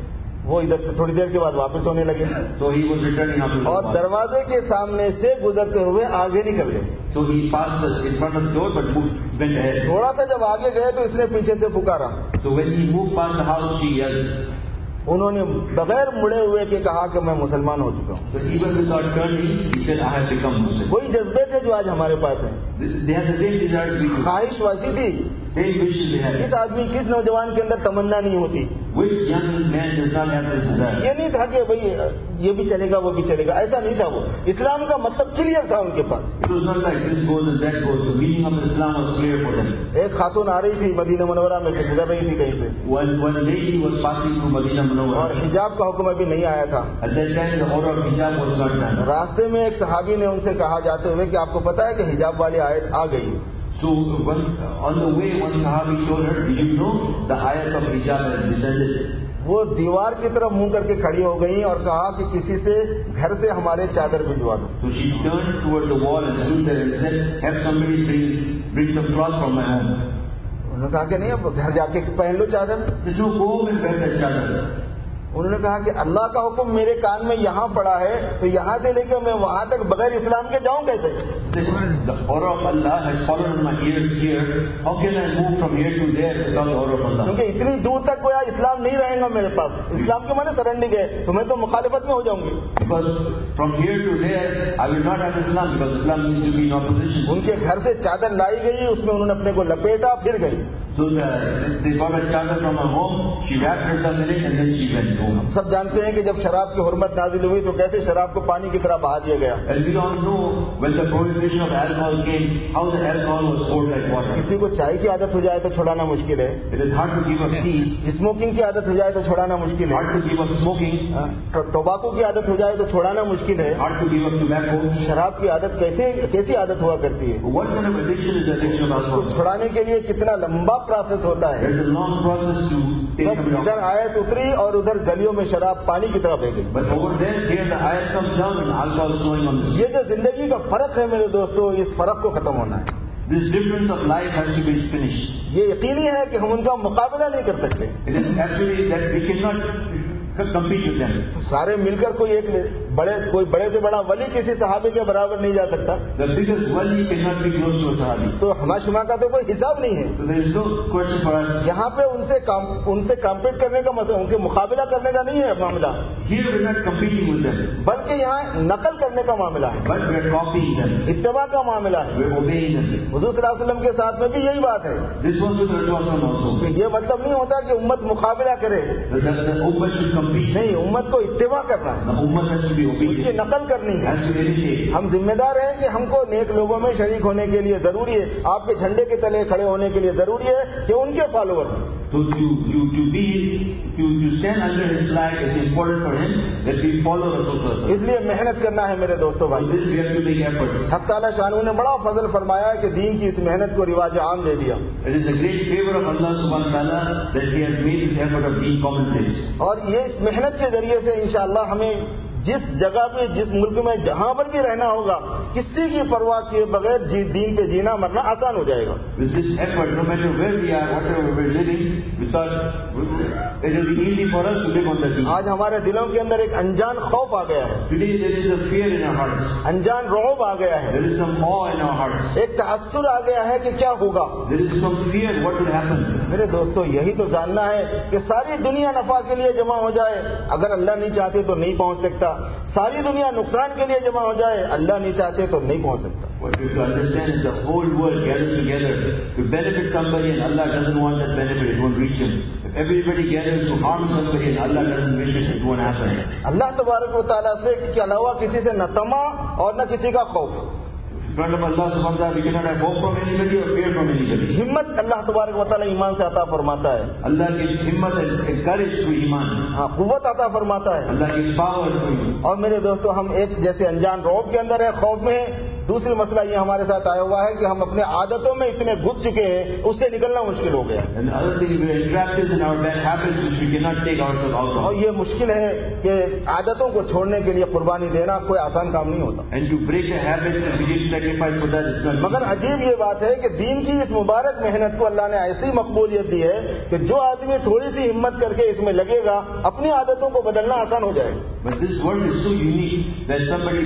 वो इधर से थोड़ी देर के बाद वापस होने लगे। So he was returning after the और दरवाजे के सामने से गुजरते हुए आगे निकल गए। So he passed in front of the door but moved, went ahead. थोड़ा सा जब आगे गए तो इसने पीछे से पुकारा। So when he moved past the house, she yelled. उन्होंने बगैर मुड़े हुए के कहा कि मैं मुसलमान हो चुका हूँ। So even without turning, he said, I have become Muslim. वही जज्बे थे जो आज हमारे पास हैं। They have the same desires we do. ख्वाहिश वैसी थी। Same wishes they have. किस आदमी किस नौजवान के अंदर तमन्ना नहीं होती। Which young man does not have this desire? ये नहीं था कि भाई ये भी चलेगा वो भी चलेगा, ऐसा नहीं था। वो इस्लाम का मतलब क्लियर था उनके पास। It was not like this goes and that goes. The meaning of Islam was clear for them. एक खातून आ रही थी मदीना मुनव्वरा में से गुजर रही थी कहीं से। One one lady was passing through Medina Munawwara. और हिजाब का हुक्म अभी नहीं आया था। At that time the order of hijab was not done. रास्ते में एक सहाबी ने उनसे कहा जाते हुए कि आपको पता है कि हिजाब वाली आयत आ गई। So one, on the way one Sahabi told her, do you know the ayat of hijab has descended? वो दीवार की तरफ मुंह करके खड़ी हो गई और कहा कि किसी से घर से हमारे चादर भिजवा दो। So she turned toward the wall and stood there and said, have somebody bring bring some cloth from my home. उन्होंने कहा कि नहीं, अब घर जाके पहन लो चादर। There's no go home and wear that chadar. उन्होंने कहा कि अल्लाह का हुक्म मेरे कान में यहाँ पड़ा है तो यहाँ से लेकर मैं वहां तक बगैर इस्लाम के जाऊं कैसे? The order of Allah has fallen on my ears here. How can I move from here to there without the order of Allah? क्योंकि इतनी दूर तक कोई इस्लाम नहीं रहेगा मेरे पास। इस्लाम के माने सरेंडिंग है तो मैं तो मुखालिफत में हो जाऊंगी। Because from here to there I will not have Islam because Islam needs to be in opposition. उनके घर से चादर लाई गई, उसमें उन्होंने अपने को लपेटा, फिर गई। So the, they got a chadar from her home. She wrapped herself in it and then she went home. सब जानते हैं कि जब शराब की हुर्मत नाजिल हुई तो कैसे शराब को पानी की तरह बहा दिया गया। And we all know when the prohibition of alcohol came, how the alcohol was poured like water. किसी को चाय की आदत हो जाए तो छुड़ाना मुश्किल है। It is hard to give up tea. Smoking की आदत हो जाए तो छुड़ाना मुश्किल है। Hard to give up smoking. Tobacco की आदत हो जाए तो छुड़ाना मुश्किल है। Hard to give up tobacco. शराब की आदत कैसे कैसी आदत हुआ करती है? What kind of addiction is the addiction of alcohol? छुड़ाने के लिए कितना लंबा प्रोसेस होता है। There's a long process to take बस away. इधर आयत उतरी और उधर गलियों में शराब पानी की तरह बह गई। But over there, here the ayat comes down and alcohol is flowing on the street. ये जो जिंदगी का फर्क है मेरे दोस्तों, इस फर्क को खत्म होना है। This difference of life has to be finished. ये यकीनी है कि हम उनका मुकाबला नहीं कर सकते। It is actually that we cannot compete with them. सारे मिलकर कोई एक बड़े कोई बड़े से बड़ा वली किसी सहाबी के बराबर नहीं जा सकता। The biggest wali cannot be close to a sahabi. तो हमाशुमा का तो कोई हिसाब नहीं है। So there is no question for us. यहाँ पे उनसे काम, उनसे कम्पीट करने का मसला, उनसे मुकाबला करने का नहीं है मामला। Here we are not competing with them. बल्कि यहाँ नकल करने का मामला है। But we are copying them. इत्तिबा का मामला है। We are obeying them. हुजूर सल्लल्लाहु अलैहि वसल्लम के साथ में भी यही बात है। This was with Rasulullah also. ये मतलब नहीं होता कि उम्मत मुकाबला करे। The, the, the ummah should compete. नहीं, उम्मत को इत्तिबा करना है। The ummah has to be obedient. उसकी नकल करनी है। Has to be imitate. हम जिम्मेदार हैं कि हमको नेक लोगों में शरीक होने के लिए जरूरी है, आपके झंडे के तले खड़े होने के लिए जरूरी है कि उनके फॉलोवर हैं। So to to to be to to stand under his flag is important for him that we follow Rasulullah. इसलिए मेहनत करना है मेरे दोस्तों भाई। This we have to make effort. हक़ ताला शानू ने बड़ा फजल फरमाया कि दीन की इस मेहनत को रिवाज आम दे दिया। It is a great favor of Allah subhanahu wa ta'ala that He has made this effort of being commonplace. और ये इस मेहनत के जरिए से इंशाअल्लाह हमें जिस जगह पे, जिस मुल्क में जहां पर भी रहना होगा, किसी की परवाह किए बगैर जी, दीन पे जीना मरना आसान हो जाएगा। With this effort, no matter where we are, whatever we are living, because it will be easy for us to live on the deen. आज हमारे दिलों के अंदर एक अनजान खौफ आ गया है। Today there is a fear in our hearts. अनजान रौब आ गया है। There is some awe in our hearts. एक तअस्सुर आ गया है कि क्या होगा। There is some fear what will happen. मेरे दोस्तों, यही तो जानना है कि सारी दुनिया नफा के लिए जमा हो जाए, अगर अल्लाह नहीं चाहते तो नहीं पहुंच सकता। सारी दुनिया नुकसान के लिए जमा हो जाए, अल्लाह नहीं चाहते तो नहीं पहुंच सकता। What we have to understand is the whole world gathers together to benefit somebody and Allah doesn't want that benefit, it won't reach him. If everybody gathers to harm somebody and Allah doesn't wish it, it won't happen. अल्लाह तबारक व तआला से के अलावा किसी से न तमा और न किसी का खौफ। In front of Allah subhanahu wa ta'ala, we cannot have hope from anybody or fear from anybody. हिम्मत अल्लाह तबारक व तआला ईमान से अता फरमाता है। Allah gives himmat and courage to iman. हाँ, कुव्वत अता फरमाता है। Allah gives power to you. और मेरे दोस्तों, हम एक जैसे अनजान रौब के अंदर है, खौफ में है, दूसरी मसला ये हमारे साथ आया हुआ है कि हम अपने आदतों में इतने घुस चुके हैं, उससे निकलना मुश्किल हो गया। And the other thing, we are trapped in our bad habits which we cannot take ourselves out of. और ये मुश्किल है कि आदतों को छोड़ने के लिए कुर्बानी देना कोई आसान काम नहीं होता। And to break the habits and begin to sacrifice for that is not. मगर अजीब ये बात है कि दीन की इस मुबारक मेहनत को अल्लाह ने ऐसी मकबूलियत दी है कि जो आदमी थोड़ी सी हिम्मत करके इसमें लगेगा, अपनी आदतों को बदलना आसान हो जाएगा। But this world is so unique that somebody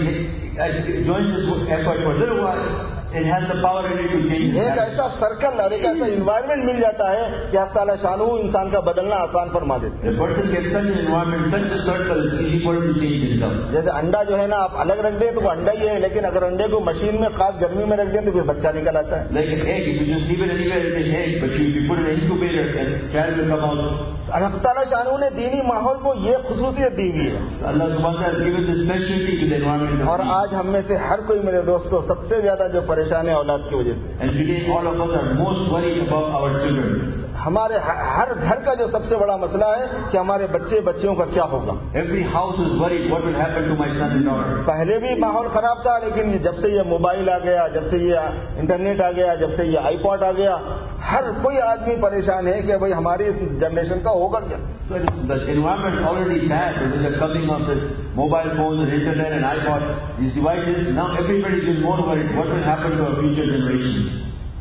joins this effort for a little while, it has the power in it to change. एक ऐसा सर्कल और एक ऐसा इन्वायरमेंट मिल जाता है कि अल्लाह ताला शानू इंसान का बदलना आसान फरमा देते हैं। The person gets such an environment, such a circle, it's easy for him to change himself. जैसे अंडा जो है ना, आप अलग रख दें तो वो अंडा ही है, लेकिन अगर अंडे को मशीन में खास गर्मी में रख दें तो फिर बच्चा निकल आता है। Like an egg, if you just leave it anywhere, it is egg, but you, if you put it in an incubator, and child will come out. अल्लाह ताला शानू ने दीनी माहौल को ये खुसूसियत दी हुई है। Allah subhanahu wa ta'ala has given this specialty to the environment. और आज हम में से हर कोई, मेरे दोस्तों, सबसे ज्यादा जो परेशान है औलाद की वजह से। And today all of us are most worried about our children. हमारे हर घर का जो सबसे बड़ा मसला है कि हमारे बच्चे बच्चियों का क्या होगा। Every house is worried what will happen to my son and daughter. पहले भी माहौल खराब था, लेकिन जब से ये मोबाइल आ गया, जब से ये इंटरनेट आ गया, जब से ये आईपॉड आ गया, हर कोई आदमी परेशान है कि भाई हमारी इस जनरेशन का होगा क्या। So the environment is already bad with the coming of the mobile phones and internet and iPod, these devices. Now everybody is more worried what will happen to our future generations.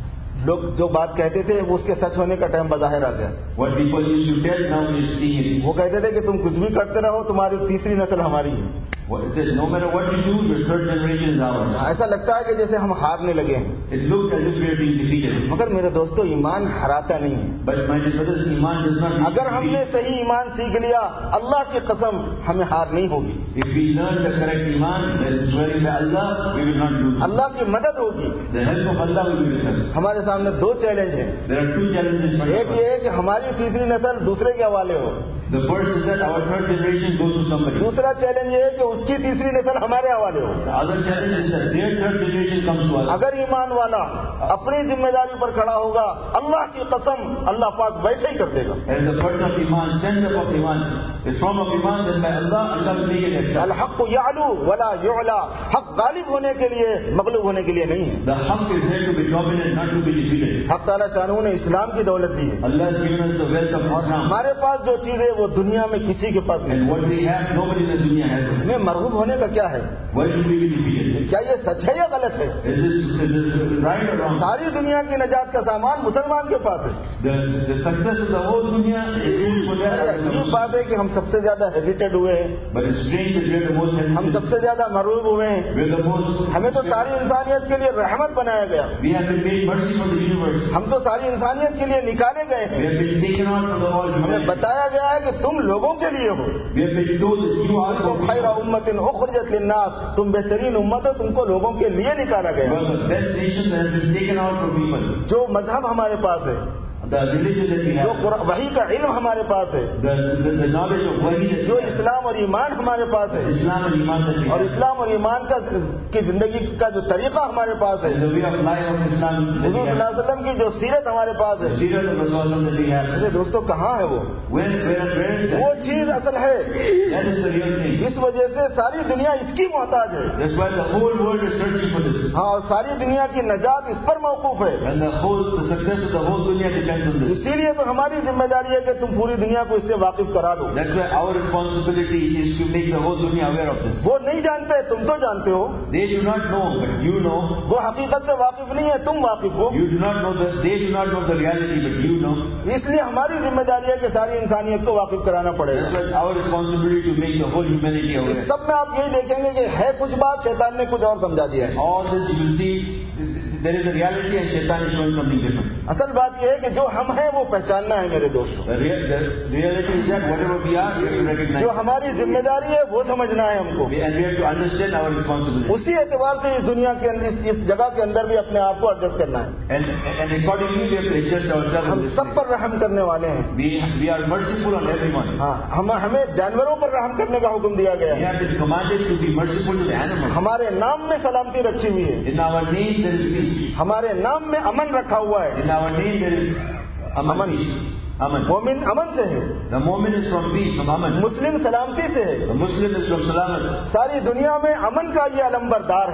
लोग जो बात कहते थे उसके सच होने का time बाहर आ गया। What people used to tell, now we see it. वो कहते थे कि तुम कुछ भी करते रहो, तुम्हारी तीसरी नस्ल हमारी है। What is this? No matter what you do, the third generation is ours. ऐसा लगता है कि जैसे हम हारने लगे हैं। It looks as if we are being defeated. मगर मेरे दोस्तों, ईमान हराता नहीं है। But my brothers, Iman does not. अगर हमने सही ईमान सीख लिया, अल्लाह की कसम हमें हार नहीं होगी। If we learn the correct Iman, then swearing by Allah, we will not lose. अल्लाह की मदद होगी। The help of Allah will be with us. हमारे सामने दो चैलेंज हैं। There are two challenges. एक ये है कि हमारी तीसरी नस्ल दूसरे के हवाले हो। The first is that our third generation goes to somebody. दूसरा चैलेंज ये है कि उसकी तीसरी नस्ल हमारे हवाले हो। The other challenge is that their third generation comes to us. अगर ईमान वाला अपनी जिम्मेदारी पर खड़ा होगा, अल्लाह की कसम अल्लाह पाक वैसे ही कर देगा। And the person of iman, stand up of iman, is from of iman, then by Allah, Allah will make it accept. अल हक़ यअलू वला युअला, हक गालिब होने के लिए, मग़लूब होने के लिए नहीं है। The haqq is there to be dominant, not to be defeated. हक़ ताला शानू ने इस्लाम की दौलत दी है। Allah has given us the wealth of Islam. हमारे पास जो चीज है वो दुनिया में किसी के पास नहीं। And what we have, nobody in the dunya has it. हमें मरगूब होने का क्या है? Why should we be defeated? क्या ये सच है या गलत है? Is this, is this right or wrong? सारी दुनिया की नजात का सामान मुसलमान के पास है। The, the success of the whole dunya is in for that. अजीब बात है कि हम सबसे ज्यादा हेजिटेड हुए हैं। But it's strange that we are the most हम sensitive. सबसे ज्यादा मरगूब हुए हैं। We are the most. हमें तो सारी इंसानियत के लिए रहमत बनाया गया। We have been made mercy for the universe. हम तो सारी इंसानियत के लिए निकाले गए We हैं। have been taken out from the whole हमें humanity. बताया गया है कि तुम लोगों के लिए हो। We have been told that you are the खैर उम्मतिन उखरिजत लिन्नास, तुम बेहतरीन उम्मत हो, तुमको लोगों के लिए निकाला You गया। are the best nation that has been taken out from people. जो मजहब हमारे पास है, The religion that we जो have, वही का इल्म हमारे पास है, the, the, the knowledge of wahi that जो we have, इस्लाम और ईमान हमारे पास है, Islam and Iman that we और have, इस्लाम और ईमान का की जिंदगी का जो तरीका हमारे पास है, and the way of life of Islam that we Hazur have, सल्लल्लाहु अलैहि वसल्लम की जो सीरत हमारे पास है, the Sirat of Rasulullah that we have. मेरे दोस्तों कहाँ है वो? Where, where, where is वो that? चीज असल है। That is the real thing. इस वजह से सारी दुनिया इसकी मोहताज है। That's why the whole world is searching for this. हाँ, और सारी दुनिया की नजात इस पर मौकूफ है। And the whole, the success of the whole dunya depends on this. इसीलिए तो हमारी जिम्मेदारी है कि तुम पूरी दुनिया को इससे वाकिफ करा दो। That's why our responsibility is to make the whole dunya aware of this. वो नहीं जानते, तुम तो जानते हो। They do not know, but you know. वो हकीकत से वाकिफ नहीं है, तुम वाकिफ हो। You do not know the, they do not know the reality, but you know. इसलिए हमारी जिम्मेदारी है कि सारी इंसानियत को वाकिफ कराना पड़ेगा। That's why our responsibility to make the whole humanity इस aware. सब में आप यही देखेंगे कि है कुछ बात, शैतान ने कुछ और समझा दिया है। All this you will see, there is a reality and Shaitan is showing something different. असल बात यह है कि जो हम हैं वो पहचानना है मेरे दोस्तों। The, rea- the reality is that whatever we are, we have to recognize. जो हमारी जिम्मेदारी है वो समझना है हमको। We- And we have to understand our responsibility. उसी एतबार से इस दुनिया के अंदर, इस, इस जगह के अंदर भी अपने आप को एडजस्ट करना है। And, and accordingly we have to adjust ourselves. हम in this सब way. पर रहम करने वाले हैं। We, we are merciful on everyone. हाँ, हम हमें जानवरों पर रहम करने का हुक्म दिया गया We है। have been commanded to be merciful to the animals. हमारे नाम में सलामती रखी हुई है। In our name there is peace. हमारे नाम में अमन रखा हुआ है। In our name there is aman. Aman. Peace. Aman. मोमिन अमन से है, The Mu'min is from peace, from Aman. मुस्लिम सलामती से है। The Muslim is from Salamat. सारी दुनिया में अमन का ये अलंबरदार है।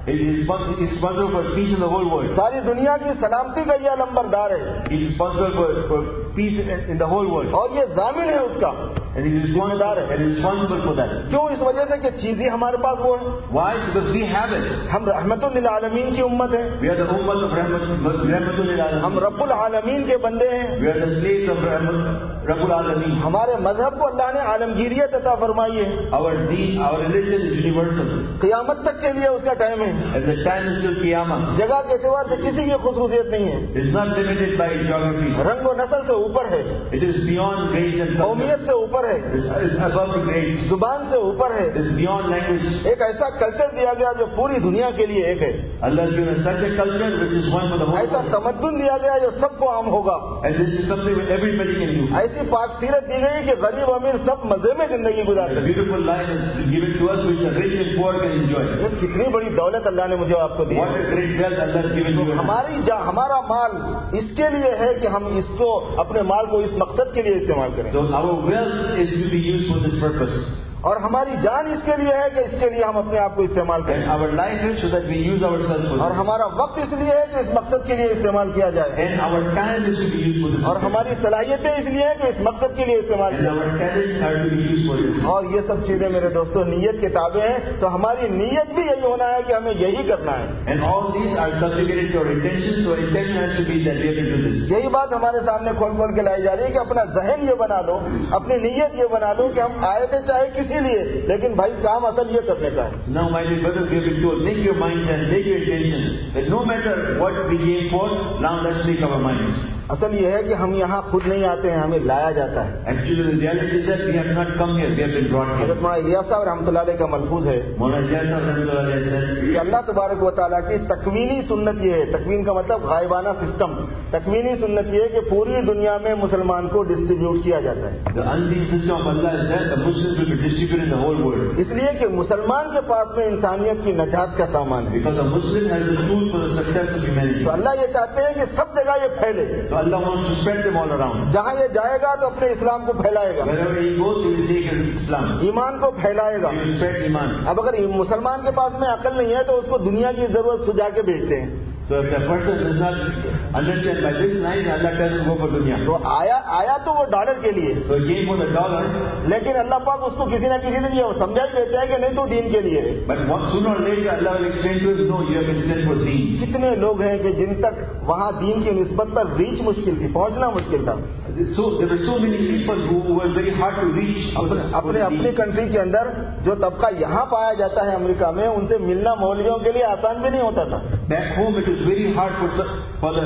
He is responsible, he is responsible for peace in the whole world. सारी दुनिया की सलामती का यह लंबरदार है. He is responsible for, for peace in, in the whole world. और ये जामिन है उसका. And he is responsible, and he is responsible for that. क्यों? इस वजह से कि चीजें हमारे पास वो है. Why? Because we have it. हम रहमतुल लिल आलमीन की उम्मत है. We are the ummah of rahmat, rahmatul lil alamin. हम रब्बुल आलमीन के बंदे हैं. We are the slaves of rahmat, rabbul alamin. हमारे मजहब को अल्लाह ने आलमगीरियत अता फरमाई है. Our deen, our religion is universal. क़यामत तक के लिए उसका टाइम है. And the time is till Qiyamah. जगह के एतबार से किसी की खुसूसियत नहीं है. It's not limited by geography. रंग और नस्ल से ऊपर है. It is beyond race and culture. कौमियत से ऊपर है. It's above the race. जुबान से ऊपर है. It's beyond language. एक ऐसा कल्चर दिया गया जो पूरी दुनिया के लिए एक है. Allah has given us such a culture which is one for the whole ऐसा world. तमद्दुन दिया गया जो सबको आम होगा. And this is something that everybody can use. ऐसी पाक सीरत दी गई कि गरीब अमीर सब मजे में जिंदगी गुजारते A हैं. beautiful life is given to us which the rich and poor can enjoy. ये कितनी बड़ी दौलत अल्लाह ने मुझे आपको दी. What a great wealth Allah has given you. हमारी जा हमारा माल इसके लिए है कि हम इसको अपने माल को इस मकसद के लिए इस्तेमाल करें. So our wealth is to be used for this purpose. और हमारी जान इसके लिए है कि इसके लिए हम अपने आप को इस्तेमाल करें. And our life is so that we use ourselves for और this. हमारा वक्त इसलिए है कि इस मकसद के लिए इस्तेमाल किया जाए. And our time is to be used for this. और हमारी सलाहियतें इसलिए है कि इस मकसद के लिए इस्तेमाल And किया our talents are to be used for this. और ये सब चीजें मेरे दोस्तों नीयत के ताबे हैं. तो हमारी नीयत भी यही होना है कि हमें यही करना है. And all these are subjugated to our intention. So our intention has to be that we have to do this. यही बात हमारे सामने खोल खोल के लाई जा रही है कि अपना जहन ये बना लो, अपनी नीयत ये बना लो कि हम आए थे चाहे किसी लिए, लेकिन भाई काम असल ये करने का है. Now, my dear brothers, we have been told, make your mind and make your intention. That no matter what we came for, now let's make our minds. असल ये है कि हम यहाँ खुद नहीं आते हैं, हमें लाया जाता है. Actually, the reality is that we have not come here, we have been brought here. हज़रत मौलाना इलियास साहब रहमतुल्लाह अलैह का मलफूज है Maulana Ilyas Sahib rahmatullahi alayhi said, कि अल्लाह तबारक व तआला की तकवीनी सुन्नत ये है. तकवीन का मतलब गायबाना सिस्टम. तकवीनी सुन्नत ये है कि पूरी दुनिया में मुसलमान को डिस्ट्रीब्यूट किया जाता है. the unseen system of Allah is that the Muslims will be distributed in the whole world. इसलिए कि मुसलमान के पास में इंसानियत की नजात का सामान है. Because a Muslim has the tool for the success of humanity. तो अल्लाह ये चाहते हैं कि सब जगह ये फैले. So Allah wants to spread them all around. जहाँ ये जाएगा तो अपने इस्लाम को फैलाएगा, Wherever he goes, he will take his Islam. ईमान को फैलाएगा. He will spread Iman. अब अगर मुसलमान के पास में अकल नहीं है तो उसको दुनिया की जरूरत सुझा के भेजते हैं. So if the person does not understand by this line, Allah tells him go for dunya. तो आया आया तो वो डॉलर के लिए, So he came for the dollar, लेकिन अल्लाह पाक उसको किसी न किसी दिन ये समझा ही देते हैं कि नहीं तो दीन के लिए है. but what, sooner or later Allah will explain to him, no, you have been sent for deen. कितने लोग हैं कि जिन तक वहाँ दीन की निस्बत पर रीच मुश्किल थी, पहुंचना मुश्किल था. So there were so many people who were very hard to reach. for the- for अपने the अपनी deen. कंट्री के अंदर जो तबका यहाँ पाया जाता है अमेरिका में, उनसे मिलना मौलवियों के लिए आसान भी नहीं होता था. Back home it was very hard for, for the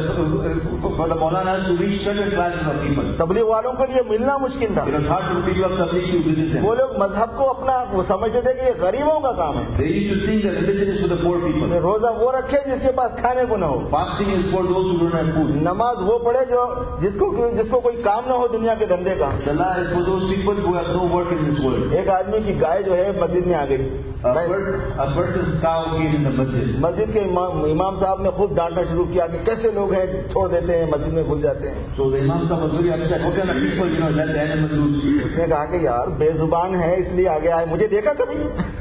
for the Maulanas to reach certain classes of people. तबलीग वालों के लिए मिलना मुश्किल था. It was hard for people of Tabligh to visit them. वो लोग मजहब को अपना वो समझते थे कि ये गरीबों का काम है. They used to think that religion is for the poor people. रोजा वो रखे जिसके पास खाने को न हो. Fasting is for those who don't have food. नमाज वो पढ़े जो जिसको जिसको कोई काम न हो दुनिया के धंधे का. Salah is for those people who have no work in this world. एक आदमी की गाय जो है मस्जिद में आ गई. A, per, a person's cow came in the masjid. मस्जिद के इमाम, इमाम साहब ने खूब डांटना शुरू किया कि कैसे लोग हैं छोड़ देते हैं मस्जिद में घुस जाते हैं. So the Imam Sahib was very upset. What kind of people, you know, let the animal loose? उसने कहा कि यार बेजुबान है इसलिए आगे आए, मुझे देखा कभी.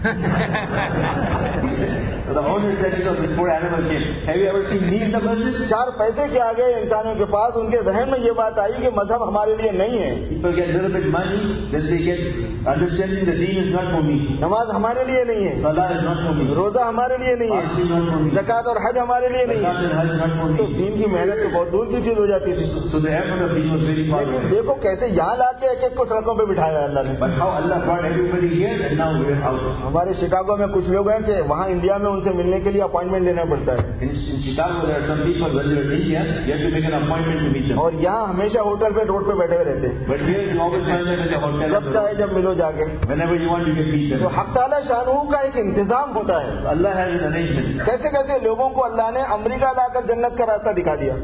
So the owner said, you know, this poor animal came. Have you ever seen me in the masjid? चार पैसे के आ गए इंसानों के पास, उनके जहन में ये बात आई कि मजहब हमारे लिए नहीं है. People get a little bit money, then they get understanding the deen is not for me. नमाज हमारे लिए नहीं है, Salah is not for me. रोजा हमारे लिए नहीं है, Fasting is not for me. ज़कात और हज हमारे लिए नहीं Zakat है. and Hajj is not for तो me. दीन की मेहनत तो बहुत दूर की चीज हो जाती थी. So the effort of deen was very far लेकिन away. देखो कैसे यहाँ लाके एक एक को सड़कों पे बिठाया अल्लाह ने. But how Allah brought everybody here and now we're out. हमारे शिकागो में कुछ लोग हैं कि वहाँ इंडिया में उनसे मिलने के लिए अपॉइंटमेंट लेना पड़ता है. In, in Chicago there are some people when they're in India, you have to make an appointment to meet them. और यहाँ हमेशा होटल पे रोड पे बैठे हुए रहते हैं. But here you always find them in the hotel. जब चाहे जब मिलो जाके. Whenever you want you can meet them. तो हक ताला शानहू का एक इंतजाम होता है. Allah has an arrangement. कैसे कैसे लोगों को अल्लाह ने अमेरिका लाकर जन्नत का रास्ता दिखा दिया.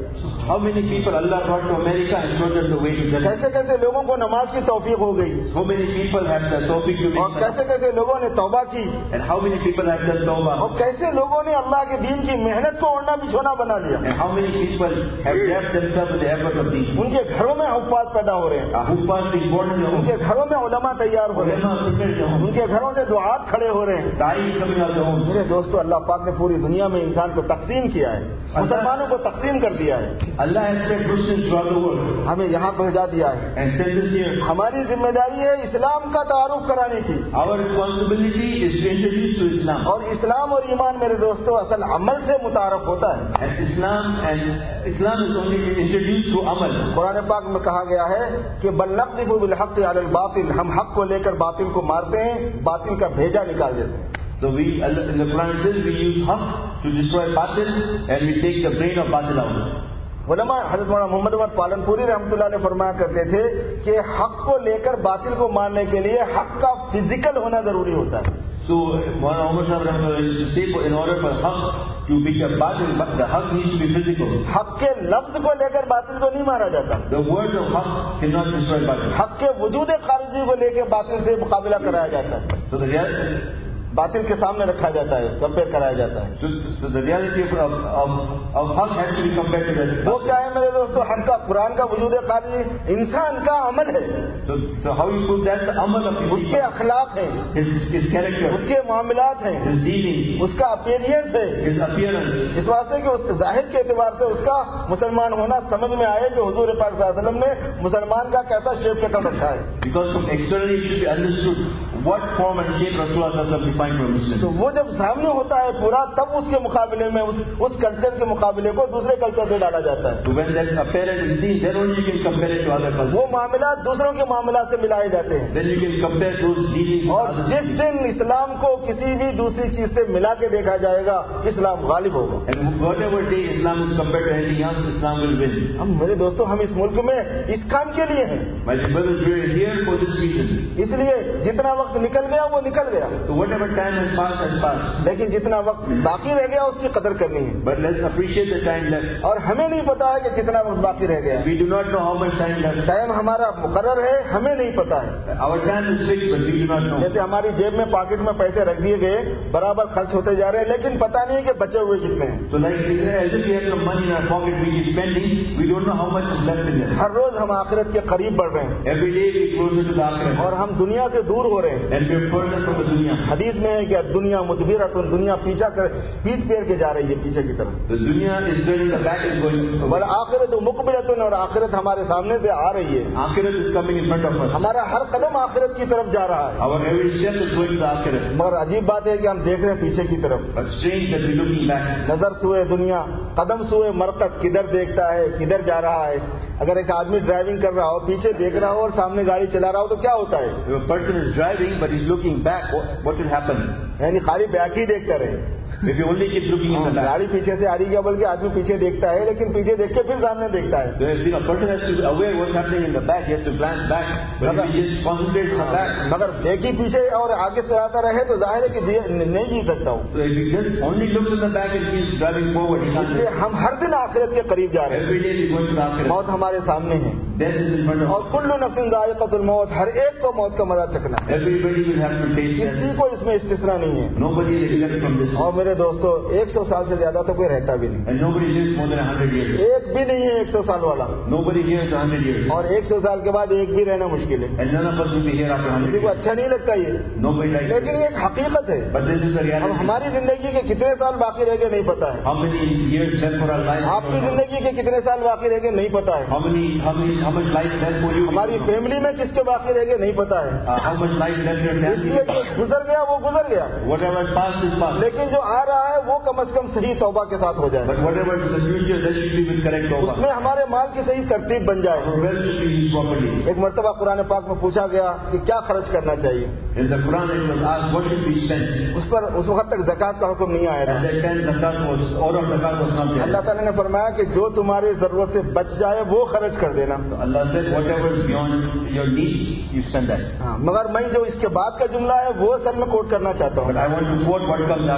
How many people Allah brought to America and showed them the way to Jannah? कैसे कैसे लोगों को नमाज की तौफीक हो गई, How many people have the tawfiq to और make कैसे कैसे लोगों ने तौबा की, and how many people have done tawbah? और कैसे लोगों ने अल्लाह के दीन की मेहनत को ओढ़ना बिछोना बना लिया। And how many people have left themselves with the effort of deen? उनके घरों में हुफ्फाज पैदा हो रहे हैं, Uh, who passed the important उनके घरों में उलमा तैयार हो रहे हैं, ulama prepared the home. उनके घरों से दुआत खड़े हो रहे हैं। Da'i coming out the home. मेरे दोस्तों, अल्लाह पाक ने पूरी दुनिया में इंसान को तकसीम किया है, मुसलमानों को तकसीम कर दिया है, Allah has sent Muslims throughout the world हमें यहाँ पहुँचा दिया है। and sent us here. हमारी जिम्मेदारी है इस्लाम का तारुफ कराने की, Our responsibility is to introduce to Islam. और इस्लाम और ईमान मेरे दोस्तों असल अमल से मुतारफ होता है। And Islam and Islam is only introduced through amal. Quran पाक में कहा गया है कि बल नक़ज़िफु बिल हक़्क़ि अलल बातिल, हम हक को लेकर बातिल को मारते हैं, बातिल का भेजा निकाल देते हैं। So we, in the Quran says, we use haq to destroy batil and we take the brain of batil out. उलमा हज़रत मौलाना मोहम्मद अहमद पालनपुरी रहमतुल्लाह ने फरमाया करते थे कि हक को लेकर बातिल को मारने के लिए हक का फिजिकल होना जरूरी होता है। So Maulana Umar Sahib Rahmatullah used to say, in order for haq to become batil, the haq needs to be physical. हक के लफ्ज को लेकर बातिल को नहीं मारा जाता, The word of haq cannot destroy batil. हक के वजूद खारिजी को लेकर बातिल से मुकाबला कराया जाता है, So the real, बातिल के सामने रखा जाता है, कंपेयर कराया जाता है। so, so the reality of, of, of haq has to be compared to the वो क्या है मेरे दोस्तों? हक का कुरान का वजूद खारिजी इंसान का अमल है, So, so how you put that the amal of his, उसके अखलाक हैं, his, his character, उसके मामलात हैं, his dealings, उसका अपीयरेंस है, his appearance. इस वास्ते कि उसके जाहिर के एतबार से उसका मुसलमान होना समझ में आए कि हुजूर पाक सल्लल्लाहु अलैहि वसल्लम ने मुसलमान का कैसा शेप शक्ल रखा है। Because from externally it should be understood what form and shape Rasulullah defined for a Muslim. तो वो जब सामने होता है पूरा, तब उसके मुकाबले में उस उस कल्चर के मुकाबले को दूसरे कल्चर से डाला जाता है। So when that appearance is seen, then only you can compare it to other cultures. वो मामला दूसरों के मामला से मिलाए जाते हैं, Then you can compare those dealings with और other जिस dealings. दिन इस्लाम को किसी भी दूसरी चीज से मिला के देखा जाएगा, इस्लाम गालिब होगा। And whatever day Islam is compared to anything else, Islam will win. हम मेरे दोस्तों, हम इस मुल्क में इस काम के लिए हैं, My dear brothers, we are here for this reason. इसलिए जितना वक्त निकल गया वो निकल गया, So whatever time has passed has passed. लेकिन जितना वक्त बाकी रह गया उसकी कदर करनी है। But let's appreciate the time left. और हमें नहीं पता है कि कितना वक्त बाकी रह गया। We do not know how much time left. Time हमारा मुकर्रर है, हमें नहीं पता है। Our time is fixed, but we do not know. जैसे हमारी जेब में पॉकेट में पैसे रख दिए गए, बराबर खर्च होते जा रहे हैं, लेकिन पता नहीं कि बचे हुए कितने हैं। So like as if we have some money in our pocket, we keep spending. We don't know how much is left in there. हर रोज हम आखिरत के करीब बढ़ रहे हैं, Every day we closer to the akhirah, और हम दुनिया से दूर हो रहे हैं। and we are further from the dunya. हदीस में है कि दुनिया मुदबिरतुन, दुनिया पीछा कर पीठ फेर के जा रही है पीछे की तरफ। The dunya is turning, the back is going. और आखिरत मुकबिलतुन, और आखिरत हमारे सामने से आ रही है। Akhirat is coming in front of us. हमारा हर कदम आखिरत की तरफ जा रहा है, Our every step is going to the akhirah. मगर अजीब बात है कि हम देख रहे हैं पीछे की तरफ। But strange that we're looking back. नजर सुए दुनिया, कदम सुए मरकत, किधर देखता है, किधर जा रहा है। अगर एक आदमी ड्राइविंग कर रहा हो, पीछे देख रहा हो और सामने गाड़ी चला रहा हो, तो क्या होता है? If a person is driving but he's looking back, what, what will happen? यानी खाली बैक ही देखता रहे। If you only keep looking in the back. गाड़ी पीछे से आ रही है, बल्कि आदमी पीछे देखता है, लेकिन पीछे देख के फिर सामने देखता है। So if a person has to be aware what's happening in the back, he has to glance back. But if he just concentrates on the back. मगर देख ही पीछे और आगे से आता रहे तो जाहिर है कि जी- नहीं जी सकता हूँ। So if he just only looks in the back and keeps driving forward, he can't. इसलिए हम हर दिन आखिरत के करीब जा रहे हैं। Every day we go to the akhirah. मौत हमारे सामने है, Death is in front of और us. कुल्लू नफ्सिन ज़ाइक़तुल मौत, हर एक को मौत का मजा चखना है। Everybody will have to taste किसी death. को इसमें इस्तिस्ना नहीं है। Nobody is exempt from this. और मेरे दोस्तों, एक सौ साल से ज्यादा तो कोई रहता भी नहीं, And nobody lives more than a hundred years. एक भी नहीं है एक सौ साल वाला, Nobody here is a hundred years. और एक सौ साल के बाद एक भी रहना मुश्किल है। And none of us will be here after a hundred किसी को years. अच्छा नहीं लगता ये, Nobody likes लेकिन it. ये एक हकीकत है। But this is the अब reality. हमारी जिंदगी के कितने साल बाकी रह गए नहीं पता है, How many years left for our life? आपकी जिंदगी के कितने साल बाकी रह गए नहीं पता है, How many, how many, how much life left for you? हमारी फैमिली में किसके बाकी रह गए नहीं पता है। Uh, how much life left your इसलिए family? जो गुजर गया वो गुजर गया, Whatever is past is past. लेकिन जो आ रहा है वो कम से कम सही तौबा के साथ हो जाए, But whatever is in the future, that should be with correct tawbah. उसमें हमारे माल की सही तरतीब बन जाए। Our wealth should be used properly. एक मर्तबा कुरान पाक में पूछा गया कि क्या खर्च करना चाहिए, In the Quran it was asked what should be spent. उस पर उस वक्त तक ज़कात का हुक्म नहीं आया था। At that time zakat was, order of zakat was not there. अल्लाह ताला ने फरमाया कि जो तुम्हारी जरूरत से बच जाए वो खर्च कर देना। So Allah said whatever is beyond your needs, you spend that. हाँ, मगर मैं जो इसके बाद का जुमला है वो असल में कोट करना चाहता हूँ। But I want to quote what comes after this. अल्लाह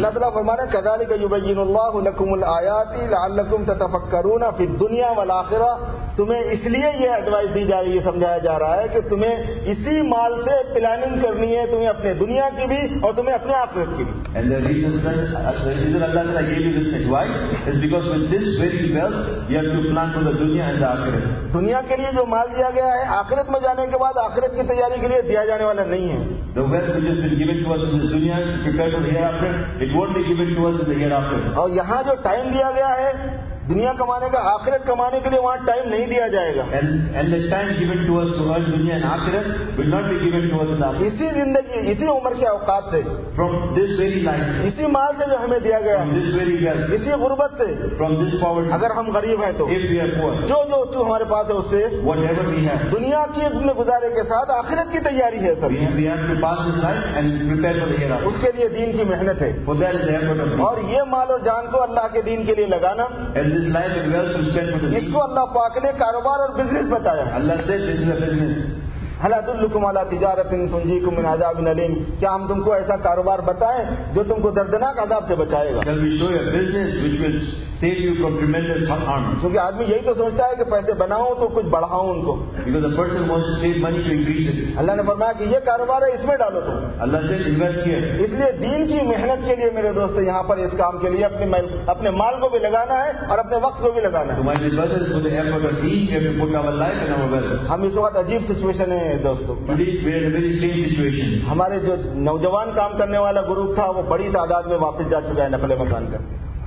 अल्लाह ताला फरमा रहे हैं कज़ालिक युबय्यिनुल्लाहु लकुमुल आयाति लअल्लकुम ततफक्करूना फिद दुनिया वल आखिरह। तुम्हें इसलिए ये एडवाइस दी जा रही है, समझाया जा रहा है कि तुम्हें इसी माल से प्लानिंग करनी है, तुम्हें अपने दुनिया की भी और तुम्हें अपने आखिरत की भी। And the reason that the reason Allah Ta'ala gave you this advice is because with this very wealth you have to plan for the dunya and the akhirat. दुनिया के लिए जो माल दिया गया है, आखिरत में जाने के बाद आखिरत की तैयारी के लिए दिया जाने वाला नहीं है। The wealth which has been given to us in this dunya to prepare for the hereafter, it won't be given to us in the hereafter. और यहाँ जो टाइम दिया गया है दुनिया कमाने का, आखिरत कमाने के लिए वहाँ टाइम नहीं दिया जाएगा। And and the time given to us to earn dunya and akhirat will not be given to us in the akhirat. इसी जिंदगी, इसी उम्र के औकात से, From this very life, इसी माल से जो हमें दिया गया from है, this very wealth, इसी गुर्बत से, from this poverty, अगर हम गरीब हैं तो if we are poor, जो जो जो हमारे पास है उससे whatever we have, दुनिया की अपने गुजारे के साथ आखिरत की तैयारी है सब। we have, we have to pass this life and prepare for the hereafter. उसके लिए दीन की मेहनत है, For that is the effort of और ये माल और जान को अल्लाह के दीन के लिए लगाना, and this life and wealth to spend for the deen. इसको अल्लाह पाक ने कारोबार और बिजनेस बताया है। Allah said this is a business. हल अदुल्लुकुम अला तिजारतिन तुंजीकुम मिन अज़ाबिन अलीम। क्या हम तुमको ऐसा कारोबार बताएं जो तुमको दर्दनाक अज़ाब से बचाएगा? Shall we show you a business which will save you from tremendous harm? क्योंकि आदमी यही तो सोचता है कि पैसे बनाऊं तो कुछ बढ़ाऊं उनको। Because the person wants to save money to increase it. अल्लाह ने फरमाया कि ये कारोबार है, इसमें डालो तुम। Allah said invest here. इसलिए दीन की मेहनत के लिए मेरे दोस्त यहाँ पर इस काम के लिए अपने माल, अपने माल को भी लगाना है और अपने वक्त को भी लगाना So है। my dear brothers, for the effort of deen, we have to put our life and our wealth. हम इस वक्त अजीब सिचुएशन है दोस्तों। Today we are in a very strange situation. हमारे जो नौजवान काम करने वाला ग्रुप था वो बड़ी तादाद में वापस जा चुका है नफले मकान कर।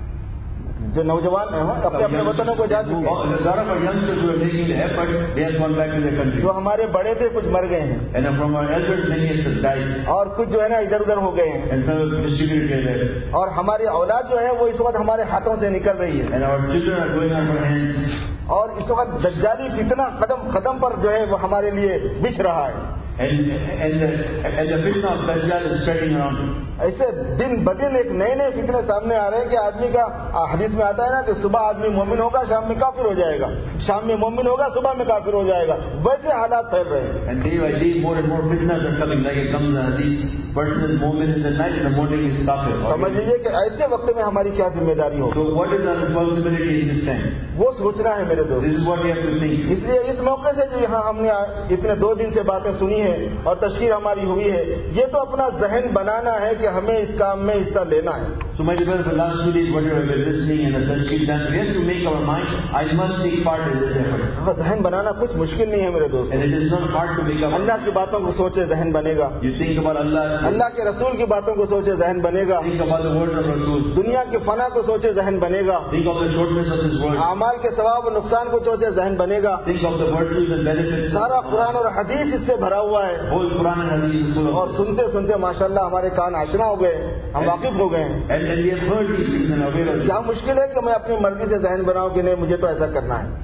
जो नौजवान है अपने अपने वतनों को जा चुके हैं। A lot of our youngsters who are making the effort, they have gone back to their country. जो हमारे बड़े थे कुछ मर गए हैं And from our elders, many have died. और कुछ जो है ना इधर उधर हो गए हैं, And some have distributed their death. और हमारी औलाद जो है वो इस वक्त हमारे हाथों से निकल रही है। And our children are going out of our hands. और इस वक्त दज्जाली फितना कदम कदम पर जो है वो हमारे लिए बिछ रहा है। And, and, the, and the fitna of Dajjal is spreading around. ऐसे दिन ब दिन एक नए नए फितने सामने आ रहे हैं कि आदमी का हदीस में आता है ना कि सुबह आदमी मोमिन होगा, शाम में काफिर हो जाएगा, शाम में मोमिन होगा, सुबह में काफिर हो जाएगा। वैसे हालात फैल रहे हैं। And day by day, more and more fitnas are coming. Like it comes in the hadith, person is momin in the night, in the morning is kafir. समझ लीजिए कि ऐसे वक्त में हमारी क्या जिम्मेदारी हो। So what is our responsibility in this time? वो सोचना है मेरे दोस्त। This is what we have to think. इसलिए इस मौके से जो यहाँ हमने इतने दो दिन से बातें सुनी है और तशकीर हमारी हुई है, ये तो अपना जहन बनाना है कि हमें इस काम में हिस्सा लेना है। So my dear brothers, the last two days, whatever we were listening and the tashkil done, we have to make our mind, I must take part in this effort. हाँ, जहन बनाना कुछ मुश्किल नहीं है मेरे दोस्त। And it is not hard to make up. अल्लाह की बातों को सोचे जहन बनेगा। You think about Allah. अल्लाह के रसूल की बातों को सोचे जहन बनेगा। Think about the words of Rasul. दुनिया के फना को सोचे जहन बनेगा। Think of the shortness of His word. अमाल के सवाब और नुकसान को सोचे जहन बनेगा। Think of the virtues and benefits. सारा कुरान और हदीस इससे भरा हुआ है। Whole Quran and Hadith is full of. और सुनते सुनते माशाल्लाह हमारे कान आशना हो गए, हम वाकिफ हो गए हैं। And, and we have heard these things and are aware of it. क्या मुश्किल है कि मैं अपनी मर्जी से जहन बनाऊं कि नहीं मुझे तो ऐसा करना है।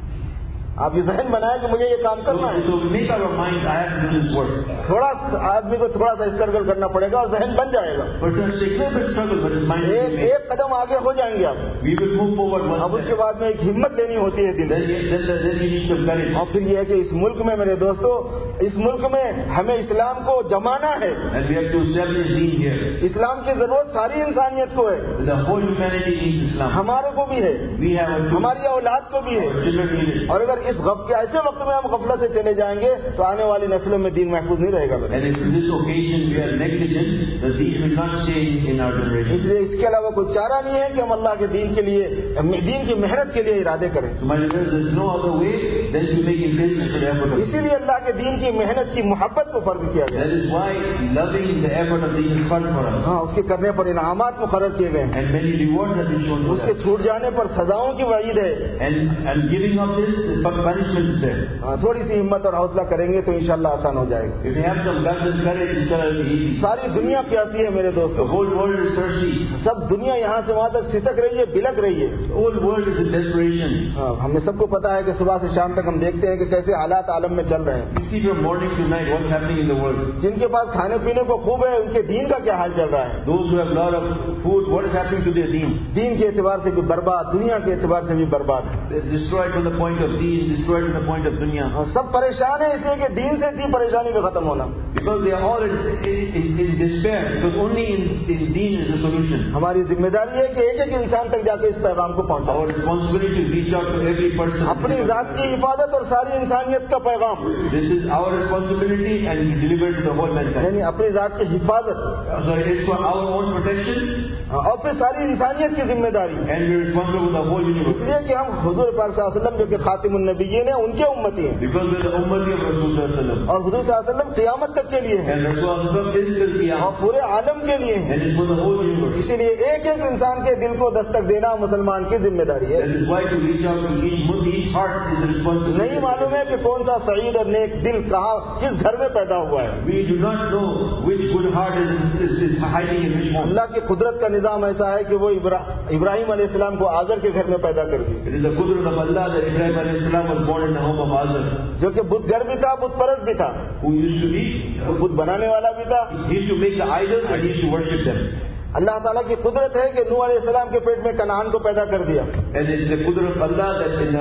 आप ये जहन बनाए कि मुझे ये काम करना है। So, so we make our minds, I have to do this work. थोड़ा आदमी को थोड़ा सा स्ट्रगल करना पड़ेगा और जहन बन जाएगा। Person has to take a little bit struggle, but his mind एक will be made. एक कदम आगे हो जाएंगे आप। We will move forward one अब उसके step. बाद में एक हिम्मत देनी होती है दिल Then, then, then, then we need some courage. और फिर ये है कि इस मुल्क में मेरे दोस्तों, इस मुल्क में हमें इस्लाम को जमाना है। And we have to establish deen here. इस्लाम की जरूरत सारी इंसानियत को है, The whole humanity needs Islam. हमारे को भी है, We have a हमारी औलाद को भी है। Our children need it. और अगर इस गफ के ऐसे वक्त में हम गफलत से चले जाएंगे तो आने वाली नस्लों में दीन महफूज नहीं रहेगा। And if in this occasion we are negligent, the deen will not stay in our generation. इसलिए इसके अलावा कोई चारा नहीं है कि हम अल्लाह के दीन के लिए, दीन की मेहनत के लिए इरादे करें। So my dear, there is no other way than to make intention for the effort of deen. इसीलिए अल्लाह के दीन की मेहनत की मोहब्बत को फर्ज किया गया। That is why loving the effort of deen is fun for us. हाँ, उसके करने पर इनामात मुकर्रर किए गए हैं, And many rewards have been shown for उसके that. छूट जाने पर सजाओं की वईद है। And, and giving up this, punishment is there. हाँ, थोड़ी सी हिम्मत और हौसला करेंगे तो इंशाल्लाह आसान हो जाएगा। If you have some guts and courage, inshallah it will be easy. सारी दुनिया प्यासी है मेरे The दोस्तों, whole world is thirsty. सब दुनिया यहाँ से वहाँ तक सिसक रही है, बिलक रही है। The whole world is in desperation. हाँ, हमें सबको पता है कि सुबह से शाम तक हम देखते हैं कि कैसे हालात आलम में चल रहे हैं। You see from morning to night what's happening in the world. जिनके पास खाने पीने को खूब है उनके दीन का क्या हाल चल रहा है। Those who have a lot of food, what is happening to their deen? दीन के एतबार से भी बर्बाद, दुनिया के एतबार से भी बर्बाद है। They're destroyed from the point of deen, destroyed to the point of dunya. सब परेशान है इसलिए कि दीन से थी परेशानी में खत्म होना. Because they are all in, in, in despair. Because only in, in deen is the solution. हमारी जिम्मेदारी है कि एक एक इंसान तक जाकर इस पैगाम को पहुंचाएं. Our responsibility to reach out to every person. अपनी जात की हिफाजत और सारी इंसानियत का पैगाम. This is our responsibility and we deliver it to the whole mankind. यानी अपनी जात की हिफाजत. So it's for our own protection. और फिर सारी इंसानियत की जिम्मेदारी. And we are responsible for the whole universe. इसलिए कि हम हुजूर पाक सल्लल्लाहु अलैहि वसल्लम जो कि खातिमुन नबिय्यीन हैं उनके उम्मती हैं. Because we are the ummati of Rasul sallallahu alaihi wasallam. और हुजूर सल्लल्लाहु अलैहि वसल्लम क़यामत तक के लिए हैं. And Rasul sallallahu alaihi wasallam is till qiyamah. और पूरे आलम के लिए हैं. And it's for the whole universe. इसीलिए एक एक इंसान के दिल को दस्तक देना मुसलमान की जिम्मेदारी है. That is why to reach out to each, each heart is the responsibility. नहीं मालूम है कि कौन सा सईद और नेक दिल कहाँ किस घर में पैदा हुआ है. We do not know which good heart is, is, is hiding in which home. अल्लाह की कुदरत का निजाम ऐसा है कि वो इब्रा, इब्राहिम अलैहिस्सलाम को आजर के घर में पैदा कर दी. It is the qudrat of Allah that Ibrahim alayhi salam was born in the home of Azar. जो कि बुत घर भी था, बुत परस्त भी था. Who used to be बुत बनाने वाला भी था. He used to make the idols and he used to worship them. अल्लाह ताला की कुदरत है कि नूह अलैहिस्सलाम के पेट में कनान को पैदा कर दिया. And it's the qudrat of Allah that in the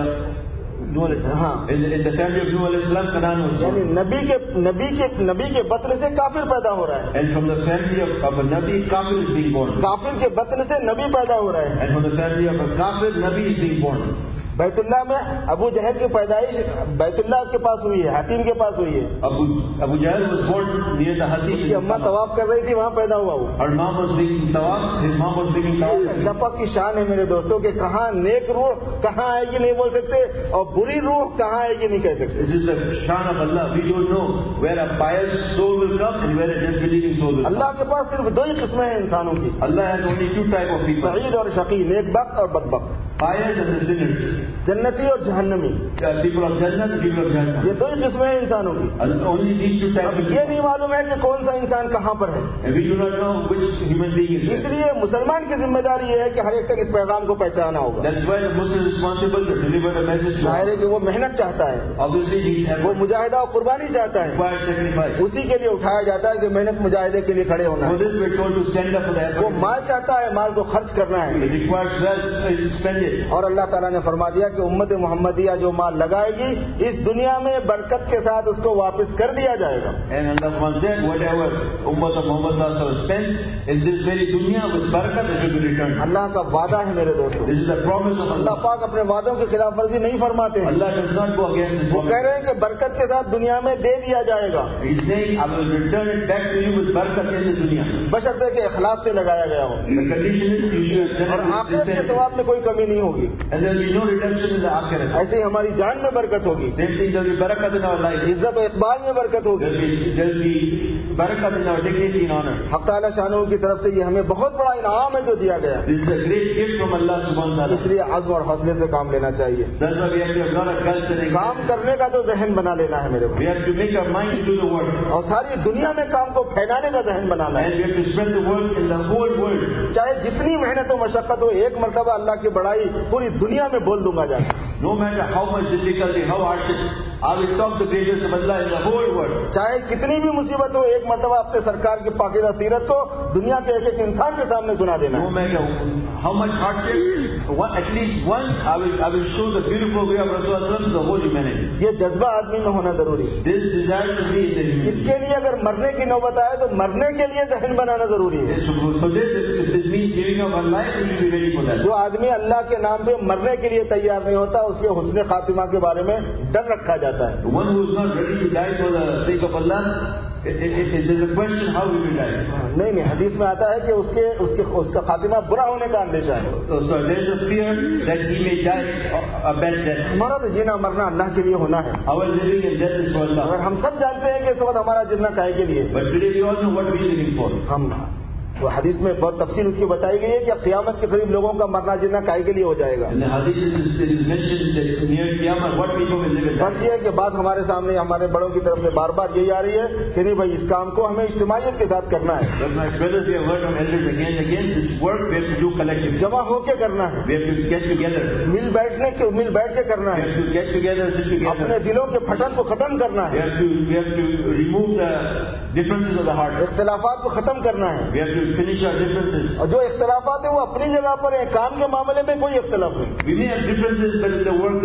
Nuh alayhi salam, हाँ. in, the, in the family of Nuh alayhi salam, Canaan was born. यानी नबी के नबी के नबी के बतन से काफिर पैदा हो रहा है. And from the family of, of a Nabi, Kafir is being born. काफिर के बतन से नबी पैदा हो रहा है. And from the family of a Kafir, Nabi is being born. Baitullah में अबू जहल की पैदाइश बैतुल्लाह के पास हुई है, हतीम के पास हुई है. Abu Abu Jahl was born near the Hatim. उसकी अम्मा तवाफ कर रही थी, वहाँ पैदा हुआ वो. Her mom was making tawaf. His mom was making tawaf. अल्लाह पाक की शान है मेरे दोस्तों कि कहाँ नेक रूह कहाँ आएगी नहीं बोल सकते और बुरी रूह कहाँ आएगी नहीं कह सकते. This is the shan of Allah. We don't know where a pious soul will come and where a disbelieving soul will come. अल्लाह के पास सिर्फ दो ही किस्में हैं इंसानों की. Allah has only two type of people. Saeed और शकी, नेकबख्त और बदबख्त. Pious and the sinners. जन्नती और जहन्नमी. The people of Jannah, the people of Jannah. ये दो ही किस्में हैं इंसानों की. Only these two types. अब ये नहीं मालूम है कि कौन सा इंसान कहाँ पर है. And we do not know which human being is there. इसलिए मुसलमान की जिम्मेदारी ये है कि हर एक तक इस पैगाम को पहचाना होगा. That's why the Muslim is responsible to deliver the message to जाहिर है कि वो मेहनत चाहता है. Obviously, he has वो मुजाहिदा और कुर्बानी चाहता है. required sacrifice. उसी के लिए उठाया जाता है कि मेहनत मुजाहिदे के लिए खड़े होना For है. this, we're told to stand up for the वो effort. माल चाहता है, माल को खर्च करना है. It requires wealth to spend it. और अल्लाह ताला ने फरमा दिया कि उम्मत मोहम्मदिया जो माल लगाएगी इस दुनिया में बरकत के साथ उसको वापस कर दिया जाएगा. And Allah said, whatever Ummah of Muhammad sallallahu alaihi wasallam spends in this very dunya with barakat, it will be returned. अल्लाह का वादा है मेरे दोस्तों. This is the promise of Allah Allah. पाक अपने वादों की खिलाफ वर्जी नहीं फरमाते हैं. Allah does not go against His वो कह promise. रहे हैं कि बरकत के साथ दुनिया में दे दिया जाएगा. He's saying, I will return it back to you with barakat in the dunya. बशर्ते के इखलास से लगाया गया हो. The condition is you should have और done it आखिरत के sincerely. सवाब में कोई कमी नहीं होगी. And there will be no redemption in the akhirah. ऐसे ही हमारी जान में बरकत होगी. Same thing, there will be barakat in our life. इज्जत और इकबाल में बरकत होगी. There will be, there will be barakat in our dignity and honor. हक़ ताला शानहू की तरफ से ये हमें बहुत बड़ा इनाम है जो दिया गया. This is a great gift from Allah subhanahu wa ta'ala. इसलिए अज़्म और हौसले से काम लेना चाहिए. That's why we have to have lot of culture and काम करने का तो जहन बना लेना है मेरे भाई. we have to make our minds do the work. और सारी दुनिया में काम को फैलाने का जहन बनाना है. And we have to spread the word in the whole world. चाहे जितनी मेहनत हो मशक्कत हो, एक मरतबा अल्लाह की बड़ाई पूरी दुनिया में बोल दूंगा जाकर. No matter how much difficulty, how hardship, I will talk the greatness of Allah in the whole world. चाहे कितनी भी मुसीबत हो, एक मरतबा अपने सरकार की पाकीज़ा सीरत को दुनिया के एक एक इंसान के सामने सुना देना No है. matter how much hardship, one, at least once I will I will show the beautiful way of Rasulullah to the whole humanity. ये जज्बा आदमी में होना जरूरी है. This desire to be in the humanity. इसके लिए अगर मरने की नौबत आए तो मरने के लिए जहन बनाना जरूरी है. So, so this, if this means giving up our life, we should be ready for that. जो आदमी अल्लाह के नाम पे मरने के लिए तैयार नहीं होता, उसके हुस्न खातिमा के बारे में डर रखा जाता है. The one who is not ready to die for the sake of Allah, it, it, it, it is a question how he will die. नहीं नहीं, हदीस में आता है कि उसके उसके उसका खातिमा बुरा होने का अंदेशा है. So, so there is a fear that he may die a, a bad death. हमारा तो जीना मरना अल्लाह के लिए होना है. Our living and death is for Allah. अगर हम सब जानते हैं कि इस वक्त हमारा जीना काहे के लिए, But today we all know what we are living for. हम तो हदीस में बहुत तफसील उसकी बताई गई है कि क़यामत के करीब लोगों का मरना जीना काहे के लिए हो जाएगा. In the hadith it is, it is mentioned that near Qiyamah what people will live in. बस ये है कि बात हमारे सामने हमारे बड़ों की तरफ से बार बार यही आ रही है कि नहीं भाई, इस काम को हमें इज्तिमाइयत के साथ करना है. But my brothers, we have heard from elders again and again, this work we have to do collectively. जमा होके करना है. We have to get together. मिल बैठने के मिल बैठ के करना We है. have to get together, sit together. अपने दिलों के फटन को खत्म करना We है. have to we have to remove the differences of the heart. इख्तिलाफात को खत्म करना है. We have to finish our differences. और जो इख्तिलाफात है वो अपनी जगह पर है. काम के मामले में कोई इख्तिलाफ नहीं. We may have differences, but in the work there should be no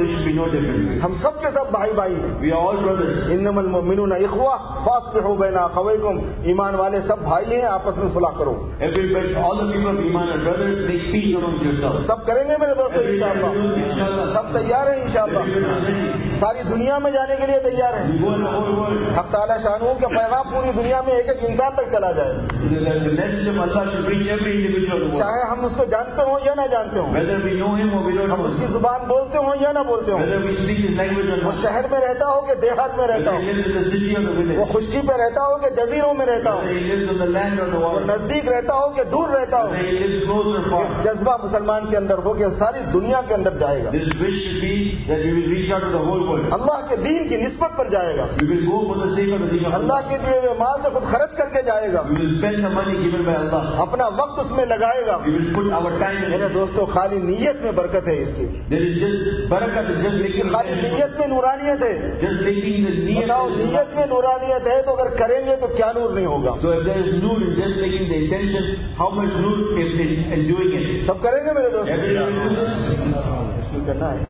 different. हम सब के सब भाई भाई हैं। We are all brothers. इन्नमल मुमिनूना इख्वा फास्लिहू बैना अखवैकुम, ईमान वाले सब भाई हैं, आपस में सुलह करो। Everybody, all the people of Iman are brothers. Make peace amongst yourselves. सब करेंगे मेरे दोस्तों इंशाअल्लाह, सब तैयार हैं इंशाअल्लाह, सारी दुनिया में जाने के लिए तैयार हैं। We go in the whole world. हक ताला शानू के पैगाम पूरी दुनिया में एक एक इंसान तक चला जाए, The message of Allah should reach every individual in the world. चाहे हम उसको जानते हो या ना जानते हो, Whether we know him or we don't हम know उसकी him. जुबान बोलते हो या ना बोलते हो, Whether we speak his language or वो not. शहर में रहता हो कि देहात में रहता Whether he हो, lives in the city or the वो village. खुशकी पे रहता हो कि जजीरों में रहता हो, Whether he lives on the land or the वो water. नजदीक रहता हो कि दूर रहता हो, Whether he lives close or far. जज्बा मुसलमान के अंदर हो कि सारी दुनिया के अंदर जाएगा, This wish should be that we will reach out to the whole world. अल्लाह के दीन की निस्बत पर जाएगा, We will go for the sake of the deen of Allah Allah. के दिए हुए माल से खुद खर्च करके जाएगा, We will spend the money given by Allah. अपना वक्त उसमें लगाएगा। We will put our time in मेरे it. दोस्तों खाली नीयत में बरकत है इसकी, There is just barakat, just making खाली नीयत में नूरानियत है। just making the need. बताओ नीयत में नूरानियत है तो अगर करेंगे तो क्या नूर नहीं होगा। So if there is nur in just making the intention, how much nur is in, in doing it? सब करेंगे मेरे दोस्तों, Everyone will do this. इसलिए करना है।